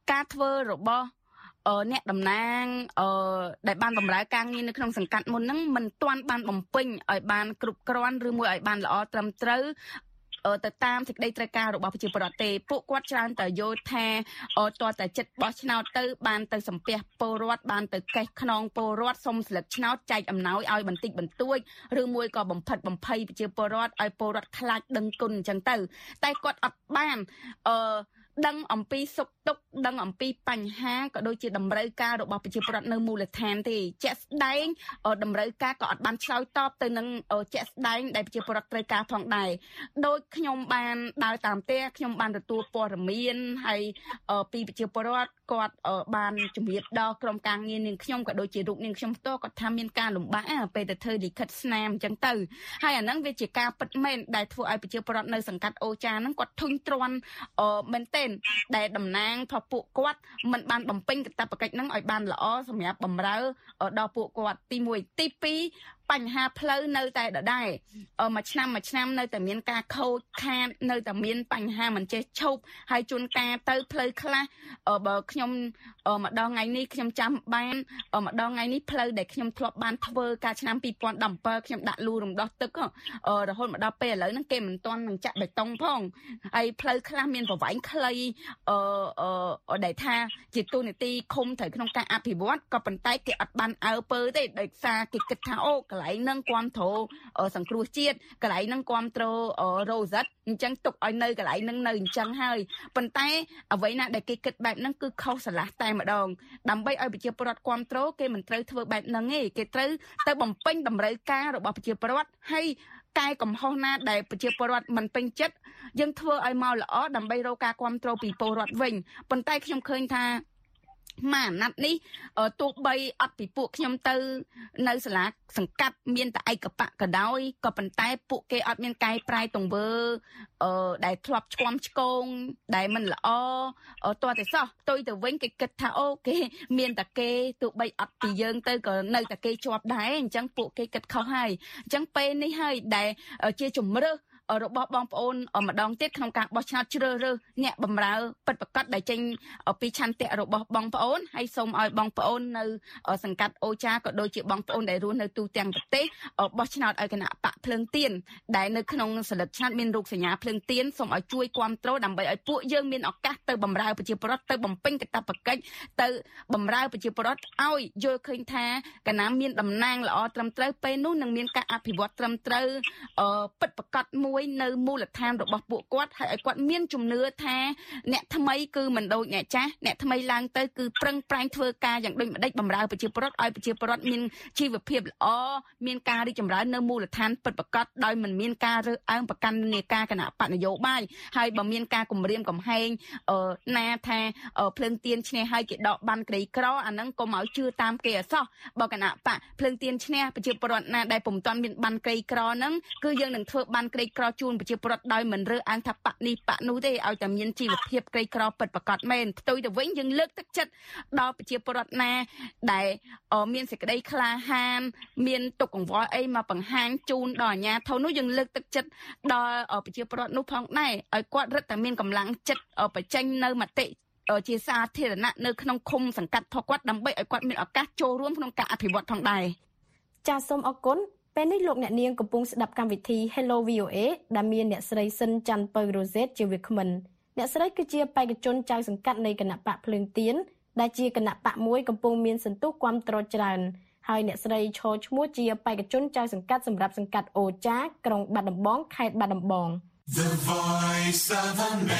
ការធ្វើរបស់អឺអ្នកតំណាងអឺដែលបានបម្រើការងារនៅក្នុងសង្កាត់មុនហ្នឹងមិនទាន់បានបំពេញឲ្យបានគ្រប់គ្រាន់ឬមួយឲ្យបានល្អត្រឹមត្រូវទៅតាមសេចក្តីត្រូវការរបស់ប្រជាពលរដ្ឋទេពួកគាត់ច្រើនតែយល់ថាតើតែចិត្តបោះឆ្នោតទៅបានទៅសំពះពលរដ្ឋបានទៅកេះខ្នងពលរដ្ឋសុំស្លឹកឆ្នោតចែកអំណោយឲ្យបន្តិចបន្តួចឬមួយក៏បំផិតបំភ័យប្រជាពលរដ្ឋឲ្យពលរដ្ឋខ្លាចដឹងគុណអញ្ចឹងទៅតែគាត់អត់បានអឺដឹងអំពីសុខទុក្ខដឹងអំពីបញ្ហាក៏ដូចជាតម្រូវការរបស់ប្រជាពលរដ្ឋនៅមូលដ្ឋានទេជាក់ស្ដែងតម្រូវការក៏អត់បានឆ្លើយតបទៅនឹងជាក់ស្ដែងដែលប្រជាពលរដ្ឋត្រូវការផងដែរដោយខ្ញុំបានដើរតាមផ្ទះខ្ញុំបានទទួលព័ត៌មានហើយពីប្រជាពលរដ្ឋគាត់បានជំរាបដល់ក្រុមការងារនាងខ្ញុំក៏ដូចជារូបនាងខ្ញុំផ្ទាល់គាត់ថាមានការលំបាកពេលទៅធ្វើលិខិតស្នាមអញ្ចឹងទៅហើយអាហ្នឹងវាជាការពិតមែនដែលធ្វើឲ្យប្រជាពលរដ្ឋនៅសង្កាត់អូចាហ្នឹងគាត់ធុញទ្រាន់មែនទែនដែលតំណាងថាពួកគាត់មិនបានបំពេញកាតព្វកិច្ចហ្នឹងឲ្យបានល្អសម្រាប់បម្រើដល់ពួកគាត់ទីមួយទីពីរបញ្ហាផ្លូវនៅតែដដែលមួយឆ្នាំមួយឆ្នាំនៅតែមានការខូចខាតនៅតែមានបញ្ហាមិនចេះឈប់ហើយជួនកាលទៅផ្លូវខ្លះបើខ្ញុំម្ដងថ្ងៃនេះខ្ញុំចាំបានម្ដងថ្ងៃនេះផ្លូវដែលខ្ញុំធ្លាប់បានធ្វើកាលឆ្នាំពីរពាន់ដប់ប្រាំខ្ញុំដាក់លូរំដោះទឹករហូតមកដល់ពេលឥឡូវហ្នឹងគេមិនទាន់នឹងចាក់បេតុងផងហើយផ្លូវខ្លះមានប្រវែងខ្លីអឺដែលថាជាទូនាទីឃុំត្រូវក្នុងការអភិវឌ្ឍក៏ប៉ុន្តែគេអត់បានអើពើទេដោយសារគេគិតថាអូកន្លែងហ្នឹងគាំទ្រសង្គ្រោះជាតិកន្លែងហ្នឹងគាំទ្ររ៉ូសិតអញ្ចឹងទុកឲ្យនៅកន្លែងហ្នឹងនៅអញ្ចឹងហើយប៉ុន្តែអ្វីណាដែលគេគិតបែបហ្នឹងគឺខុសស្រឡះតែម្ដងដើម្បីឲ្យប្រជាពលរដ្ឋគាំទ្រគេមិនត្រូវធ្វើបែបហ្នឹងទេគេត្រូវទៅបំពេញតម្រូវការរបស់ប្រជាពលរដ្ឋហើយកែកំហុសណាដែលប្រជាពលរដ្ឋមិនពេញចិត្តយើងធ្វើឲ្យមកល្អដើម្បីរកការគាំទ្រពីពលរដ្ឋវិញប៉ុន្តែខ្ញុំឃើញថាម៉ាអាណត្តិនេះទោះបីអត់ពីពួកខ្ញុំទៅនៅសាលាសង្កាត់មានតែឯកបៈក៏ដោយក៏ប៉ុន្តែពួកគេអត់មានកែប្រែទង្វើអឺដែលធ្លាប់ឆ្គាំឆ្គងដែលមិនល្អតើតែសោះផ្ទុយទៅវិញគេគិតថាអូគេមានតែគេទោះបីអត់ពីយើងទៅក៏នៅតែគេជាប់ដែរអញ្ចឹងពួកគេគិតខុសហើយអញ្ចឹងពេលនេះហើយដែលជាជំរឿសរបស់បងប្អូនម្ដងទៀតក្នុងការបោះឆ្នោតជ្រើសរើសអ្នកបម្រើពិតប្រាកដដែលចេញពីឆន្ទៈរបស់បងប្អូនហើយសូមឲ្យបងប្អូននៅសង្កាត់អូចាក៏ដូចជាបងប្អូនដែលរស់នៅទូទាំងប្រទេសបោះឆ្នោតឲ្យគណៈបកភ្លើងទៀនដែលនៅក្នុងសិលឹកឆ្នោតមានរូបសញ្ញាភ្លើងទៀនសូមឲ្យជួយគាំទ្រដើម្បីឲ្យពួកយើងមានឱកាសទៅបម្រើប្រជាពលរដ្ឋទៅបំពេញកាតព្វកិច្ចទៅបម្រើប្រជាពលរដ្ឋឲ្យយល់ឃើញថាកណាមានតំណាងល្អត្រឹមត្រូវពេលនោះនឹងមានការអភិវឌ្ឍត្រឹមត្រូវពិតប្រាកដមួយនៅមូលដ្ឋានរបស់ពួកគាត់ហើយឲ្យគាត់មានជំនឿថាអ្នកថ្មីគឺមិនដូចអ្នកចាស់អ្នកថ្មីឡើងទៅគឺប្រឹងប្រែងធ្វើការយ៉ាងដូចម្ដេចបម្រើប្រជាពលរដ្ឋឲ្យប្រជាពលរដ្ឋមានជីវភាពល្អមានការរីកចម្រើននៅមូលដ្ឋានពិតប្រាកដដោយមិនមានការរើសអើងប្រកាន់នាការគណៈបកនយោបាយហើយបើមានការគំរាមកំហែងណាថាភ្លើងទៀនឈ្នះហើយគេដកបានក្រីក្រអាហ្នឹងកុំឲ្យជឿតាមគេអសោះបើគណៈបកភ្លើងទៀនឈ្នះប្រជាពលរដ្ឋណាដែលពុំទាន់មានបានក្រីក្រហ្នឹងគឺយើងនឹងធ្វើបានក្រីក្រជួនប្រជាពលរដ្ឋដោយមិនរើសអើងថាបកនេះបកនោះទេឲ្យតែមានជីវភាពក្រីក្រពិតប្រាកដមែនផ្ទុយទៅវិញយើងលើកទឹកចិត្តដល់ប្រជាពលរដ្ឋណាដែលមានសេចក្តីក្លាហានមានទុកកង្វល់អីមកបង្ហាញជូនដល់អាជ្ញាធរនោះយើងលើកទឹកចិត្តដល់ប្រជាពលរដ្ឋនោះផងដែរឲ្យគាត់រឹតតែមានកម្លាំងចិត្តបញ្ចេញនៅមតិជាសាធារណៈនៅក្នុងឃុំសង្កាត់របស់គាត់ដើម្បីឲ្យគាត់មានឱកាសចូលរួមក្នុងការអភិវឌ្ឍផងដែរចាសសូមអរគុណពេលនេះលោកអ្នកនាងកំពុងស្ដាប់កម្មវិធី Hello វី អូ เอ ដែលមានអ្នកស្រីសិនច័ន្ទពៅរ៉ូសេតជាវាគ្មិនអ្នកស្រីគឺជាបេក្ខជនចៅសង្កាត់នៃគណៈបកភ្លើងទៀនដែលជាគណៈបកមួយកំពុងមានសន្ទុះគាំទ្រច្រើនហើយអ្នកស្រីឈរឈ្មោះជាបេក្ខជនចៅសង្កាត់សម្រាប់សង្កាត់អូចាក្រុងបាត់ដំបងខេត្តបាត់ដំបង The Voice of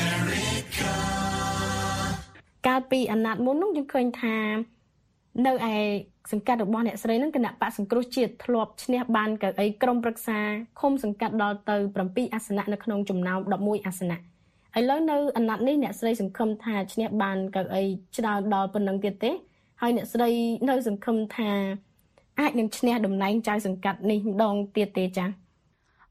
America កាលពីអាណត្តិមុននោះយើងឃើញថានៅឯសង្កាត់របស់អ្នកស្រីនឹងគណៈបកសង្គ្រោះជាតិធ្លាប់ឈ្នះបានកៅអីក្រុមប្រឹក្សាឃុំសង្កាត់ដល់ទៅប្រាំពីរអាសនៈនៅក្នុងចំណោមដប់មួយអាសនៈឥឡូវនៅអាណត្តិនេះអ្នកស្រីសង្ឃឹមថាឈ្នះបានកៅអីច្រើនដល់ប៉ុណ្ណឹងទៀតទេហើយអ្នកស្រីនៅសង្ឃឹមថាអាចនឹងឈ្នះតំណែងចៅសង្កាត់នេះម្ដងទៀតទេចា៎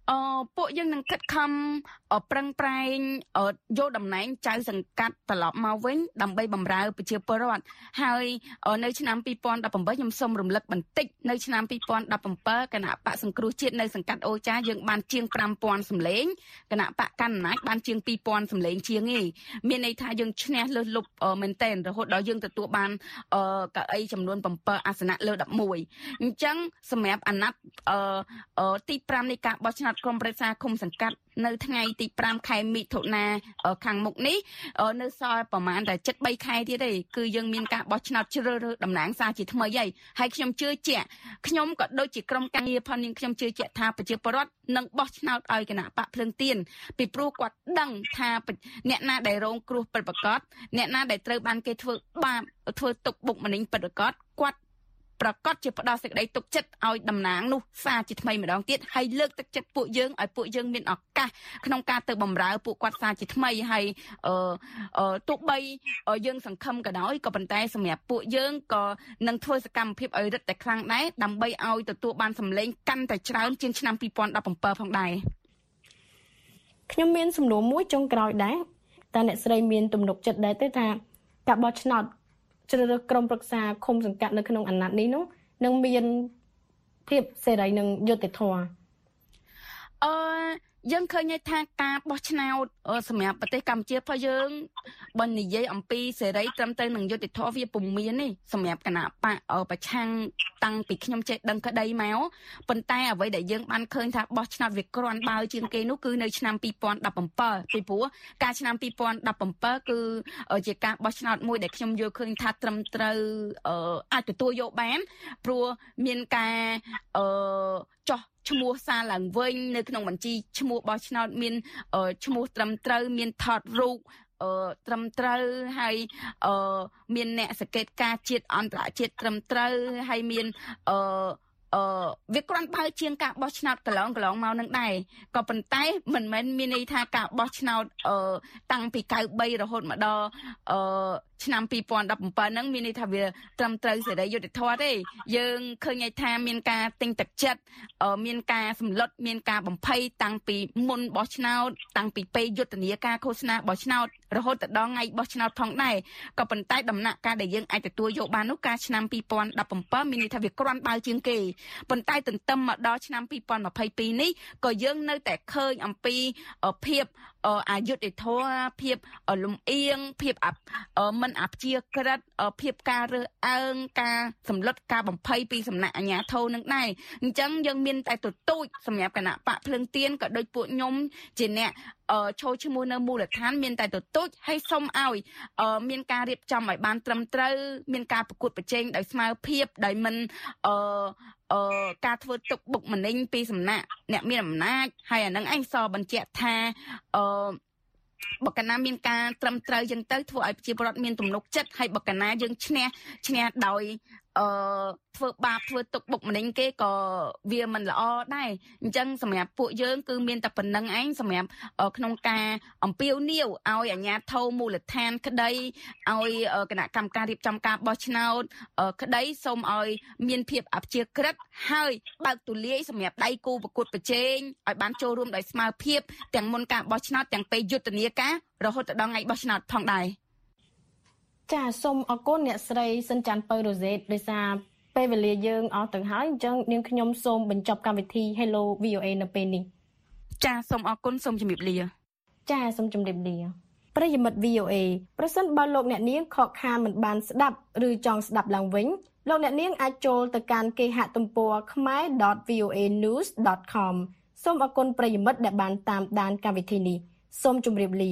អឺពួកយើងនឹងខិតខំប្រឹងប្រែងយកតំណែងចៅសង្កាត់ត្រឡប់មកវិញដើម្បីបម្រើប្រជាពលរដ្ឋហើយនៅឆ្នាំពីរពាន់ដប់ប្រាំខ្ញុំសូមរំលឹកបន្តិចនៅឆ្នាំពីរពាន់ដប់ប្រាំគណៈបកសង្គ្រោះជាតិនៅសង្កាត់អូចាយើងបានជាងប្រាំពាន់សម្លេងគណៈបកកណ្ដាលអំណាចបានជាងពីរពាន់សម្លេងជាងឯងមានន័យថាយើងឈ្នះលើសលប់មែនទែនរហូតដល់យើងទទួលបានកៅអីចំនួនbảyអាសនៈលើដប់មួយអញ្ចឹងសម្រាប់អាណត្តិទីប្រាំនៃការបោះឆ្នោតក្រុមប្រឹក្សាឃុំសង្កាត់នៅថ្ងៃទីប្រាំខែមិថុនាខាងមុខនេះនៅសល់ប្រហែលតែជិតបីខែទៀតទេគឺយើងមានការបោះឆ្នោតជ្រើសរើសតំណាងសារជាថ្មីហើយហើយខ្ញុំជឿជាក់ខ្ញុំក៏ដូចជាក្រុមការងារផងនាងខ្ញុំជឿជាក់ថាប្រជាពលរដ្ឋនឹងបោះឆ្នោតឲ្យគណៈបកភ្លើងទៀនពីព្រោះគាត់ដឹងថាអ្នកណាដែលរងគ្រោះពិតប្រាកដអ្នកណាដែលត្រូវបានគេធ្វើបាបធ្វើទុកបុកម្នេញពិតប្រាកដគាត់ប្រកាសជាផ្ដល់សេចក្តីទុកចិត្តឲ្យតំណាងនោះសារជាថ្មីម្ដងទៀតហើយលើកទឹកចិត្តពួកយើងឲ្យពួកយើងមានឱកាសក្នុងការទៅបម្រើពួកគាត់សារជាថ្មីហើយអឺទោះបីយើងសង្ឃឹមក៏ដោយក៏ប៉ុន្តែសម្រាប់ពួកយើងក៏នឹងធ្វើសកម្មភាពឲ្យរឹតតែខ្លាំងដែរដើម្បីឲ្យទទួលបានសម្លេងកាន់តែច្រើនជាងឆ្នាំពីរពាន់ដប់ប្រាំផងដែរខ្ញុំមានសំណួរមួយចុងក្រោយដែរតើអ្នកស្រីមានទំនុកចិត្តដែរទេថាការបោះឆ្នោតជ្រើសរើសក្រុមប្រឹក្សាឃុំសង្កាត់នៅក្នុងអាណត្តិនេះនោះនឹងមានភាពសេរីនិងយុត្តិធម៌អឺយើងឃើញថាការបោះឆ្នោតសម្រាប់ប្រទេសកម្ពុជាផងយើងបើនិយាយអំពីសេរីត្រឹមត្រូវនឹងយុត្តិធម៌វាពុំមានទេសម្រាប់គណៈបកប្រឆាំងតាំងពីខ្ញុំចេះដឹងក្តីមកប៉ុន្តែអ្វីដែលយើងបានឃើញថាបោះឆ្នោតវាក្រាន់បើជាងគេនោះគឺនៅឆ្នាំពីរពាន់ដប់ប្រាំពីព្រោះការឆ្នាំពីរពាន់ដប់ប្រាំគឺជាការបោះឆ្នោតមួយដែលខ្ញុំយល់ឃើញថាត្រឹមត្រូវអាចទទួលយកបានព្រោះមានការអឺចោះឈ្មោះសារឡើងវិញនៅក្នុងបញ្ជីឈ្មោះបោះឆ្នោតមានឈ្មោះត្រឹមត្រូវមានថតរូបអឺត្រឹមត្រូវហើយអឺមានអ្នកសង្កេតការជាតិអន្តរជាតិត្រឹមត្រូវហើយមានអឺអឺវាគ្រាន់បើជាងការបោះឆ្នោតកន្លងកន្លងមកនឹងដែរក៏ប៉ុន្តែមិនមែនមានន័យថាការបោះឆ្នោតអឺតាំងពី九បីរហូតមកដល់អឺឆ្នាំពីរពាន់ដប់ប្រាំហ្នឹងមានន័យថាវាត្រឹមត្រូវសេរីយុត្តិធម៌ទេយើងឃើញថាមានការទិញទឹកចិត្តមានការសម្លុតមានការបំភ័យតាំងពីមុនបោះឆ្នោតតាំងពីពេលយុទ្ធនាការឃោសនាបោះឆ្នោតរហូតដល់ថ្ងៃបោះឆ្នោតផងដែរក៏ប៉ុន្តែដំណាក់កាលដែលយើងអាចទទួលយកបាននោះការឆ្នាំពីរពាន់ដប់ប្រាំមានន័យថាវាគ្រាន់បើជាងគេប៉ុន្តែទន្ទឹមមកដល់ឆ្នាំពីរពាន់ម្ភៃពីរនេះក៏យើងនៅតែឃើញអំពីភាពអយុត្តិធម៌ភាពលំអៀងភាពមិនអព្យាក្រឹតភាពការរើសអើងការសម្លុតការបំភ័យពីសំណាក់អាជ្ញាធរនឹងដែរអញ្ចឹងយើងមានតែទទូចសម្រាប់គណៈបកភ្លើងទៀនក៏ដូចពួកខ្ញុំជាអ្នកចូលឈ្មោះនៅមូលដ្ឋានមានតែទទូចឲ្យសុំឲ្យមានការរៀបចំឲ្យបានត្រឹមត្រូវមានការប្រកួតប្រជែងដោយស្មើភាពដោយមិនអឺអឺការធ្វើទុកបុកម្នេញពីសំណាក់អ្នកមានអំណាចហើយអានឹងឯងសបញ្ជាក់ថាអឺបើកាលណាមានការត្រឹមត្រូវចឹងទៅធ្វើឲ្យប្រជាពលរដ្ឋមានទំនុកចិត្តហើយបើកាលណាយើងឈ្នះឈ្នះដោយអឺធ្វើបាបធ្វើទុកបុកម្នេញគេក៏វាមិនល្អដែរអញ្ចឹងសម្រាប់ពួកយើងគឺមានតែប៉ុណ្្នឹងឯងសម្រាប់ក្នុងការអំពាវនាវឲ្យអាជ្ញាធរមូលដ្ឋានក្តីឲ្យគណៈកម្មការរៀបចំការបោះឆ្នោតក្តីសូមឲ្យមានភាពអព្យាក្រឹតហើយបើកទូលាយសម្រាប់ដៃគូប្រកួតប្រជែងឲ្យបានចូលរួមដោយស្មើភាពទាំងមុនការបោះឆ្នោតទាំងពេលយុទ្ធនាការរហូតដល់ថ្ងៃបោះឆ្នោតផងដែរចាសូមអរគុណអ្នកស្រីសិនច័ន្ទពៅរ៉ូសេតដោយសារពេលវេលាយើងអស់ទៅហើយអញ្ចឹងនាងខ្ញុំសូមបញ្ចប់កម្មវិធី Hello វី អូ เอ នៅពេលនេះចាសូមអរគុណសូមជម្រាបលាចាសូមជម្រាបលាប្រិយមិត្ត វី អូ เอ ប្រសិនបើលោកអ្នកនាងខកខានមិនបានស្ដាប់ឬចង់ស្ដាប់ឡើងវិញលោកអ្នកនាងអាចចូលទៅកាន់គេហទំព័រ khmae ដត វី អូ เอ news ដត com សូមអរគុណប្រិយមិត្តដែលបានតាមដានកម្មវិធីនេះសូមជម្រាបលា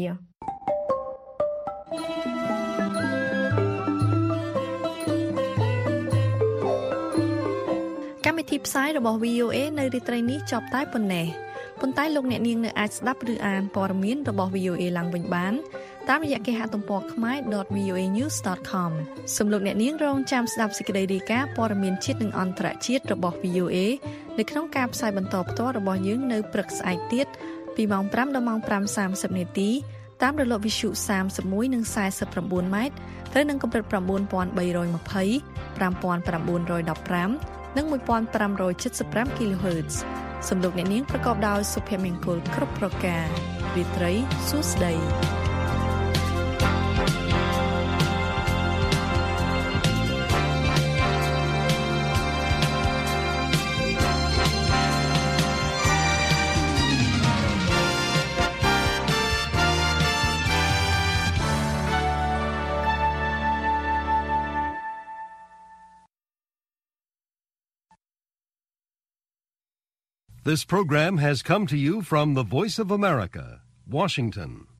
កម្មវិធីផ្សាយរបស់ វី អូ เอ នៅរាត្រីនេះចប់តែប៉ុណ្ណេះប៉ុន្តែលោកអ្នកនាងនៅអាចស្ដាប់ឬអានព័ត៌មានរបស់ វី អូ เอ ឡើងវិញបានតាមរយៈគេហទំព័រ khmae ដត វី អូ เอ news ដត com សូមលោកអ្នកនាងរងចាំស្ដាប់សេចក្តីរាយការណ៍ព័ត៌មានជាតិនិងអន្តរជាតិរបស់ វី អូ အေ នៅក្នុងការផ្សាយបន្តផ្ទាល់របស់យើងនៅព្រឹកស្អែកទៀតពីម៉ោងប្រាំដល់ម៉ោងប្រាំសាមសិបនាទីតាមរលកវិទ្យុសាមសិបមួយនិងសាយសិប៩ម៉ែត្រត្រូវនឹងកម្រិត៩,៣២០ ៥,៩១៥ និង ១,៥៧៥ គីឡូហឺតសំលោកអ្នកនាងប្រកបដោយសុភមង្គលគ្រប់ប្រការរីត្រីសួស្តី This program has come to you from the Voice of America, Washington.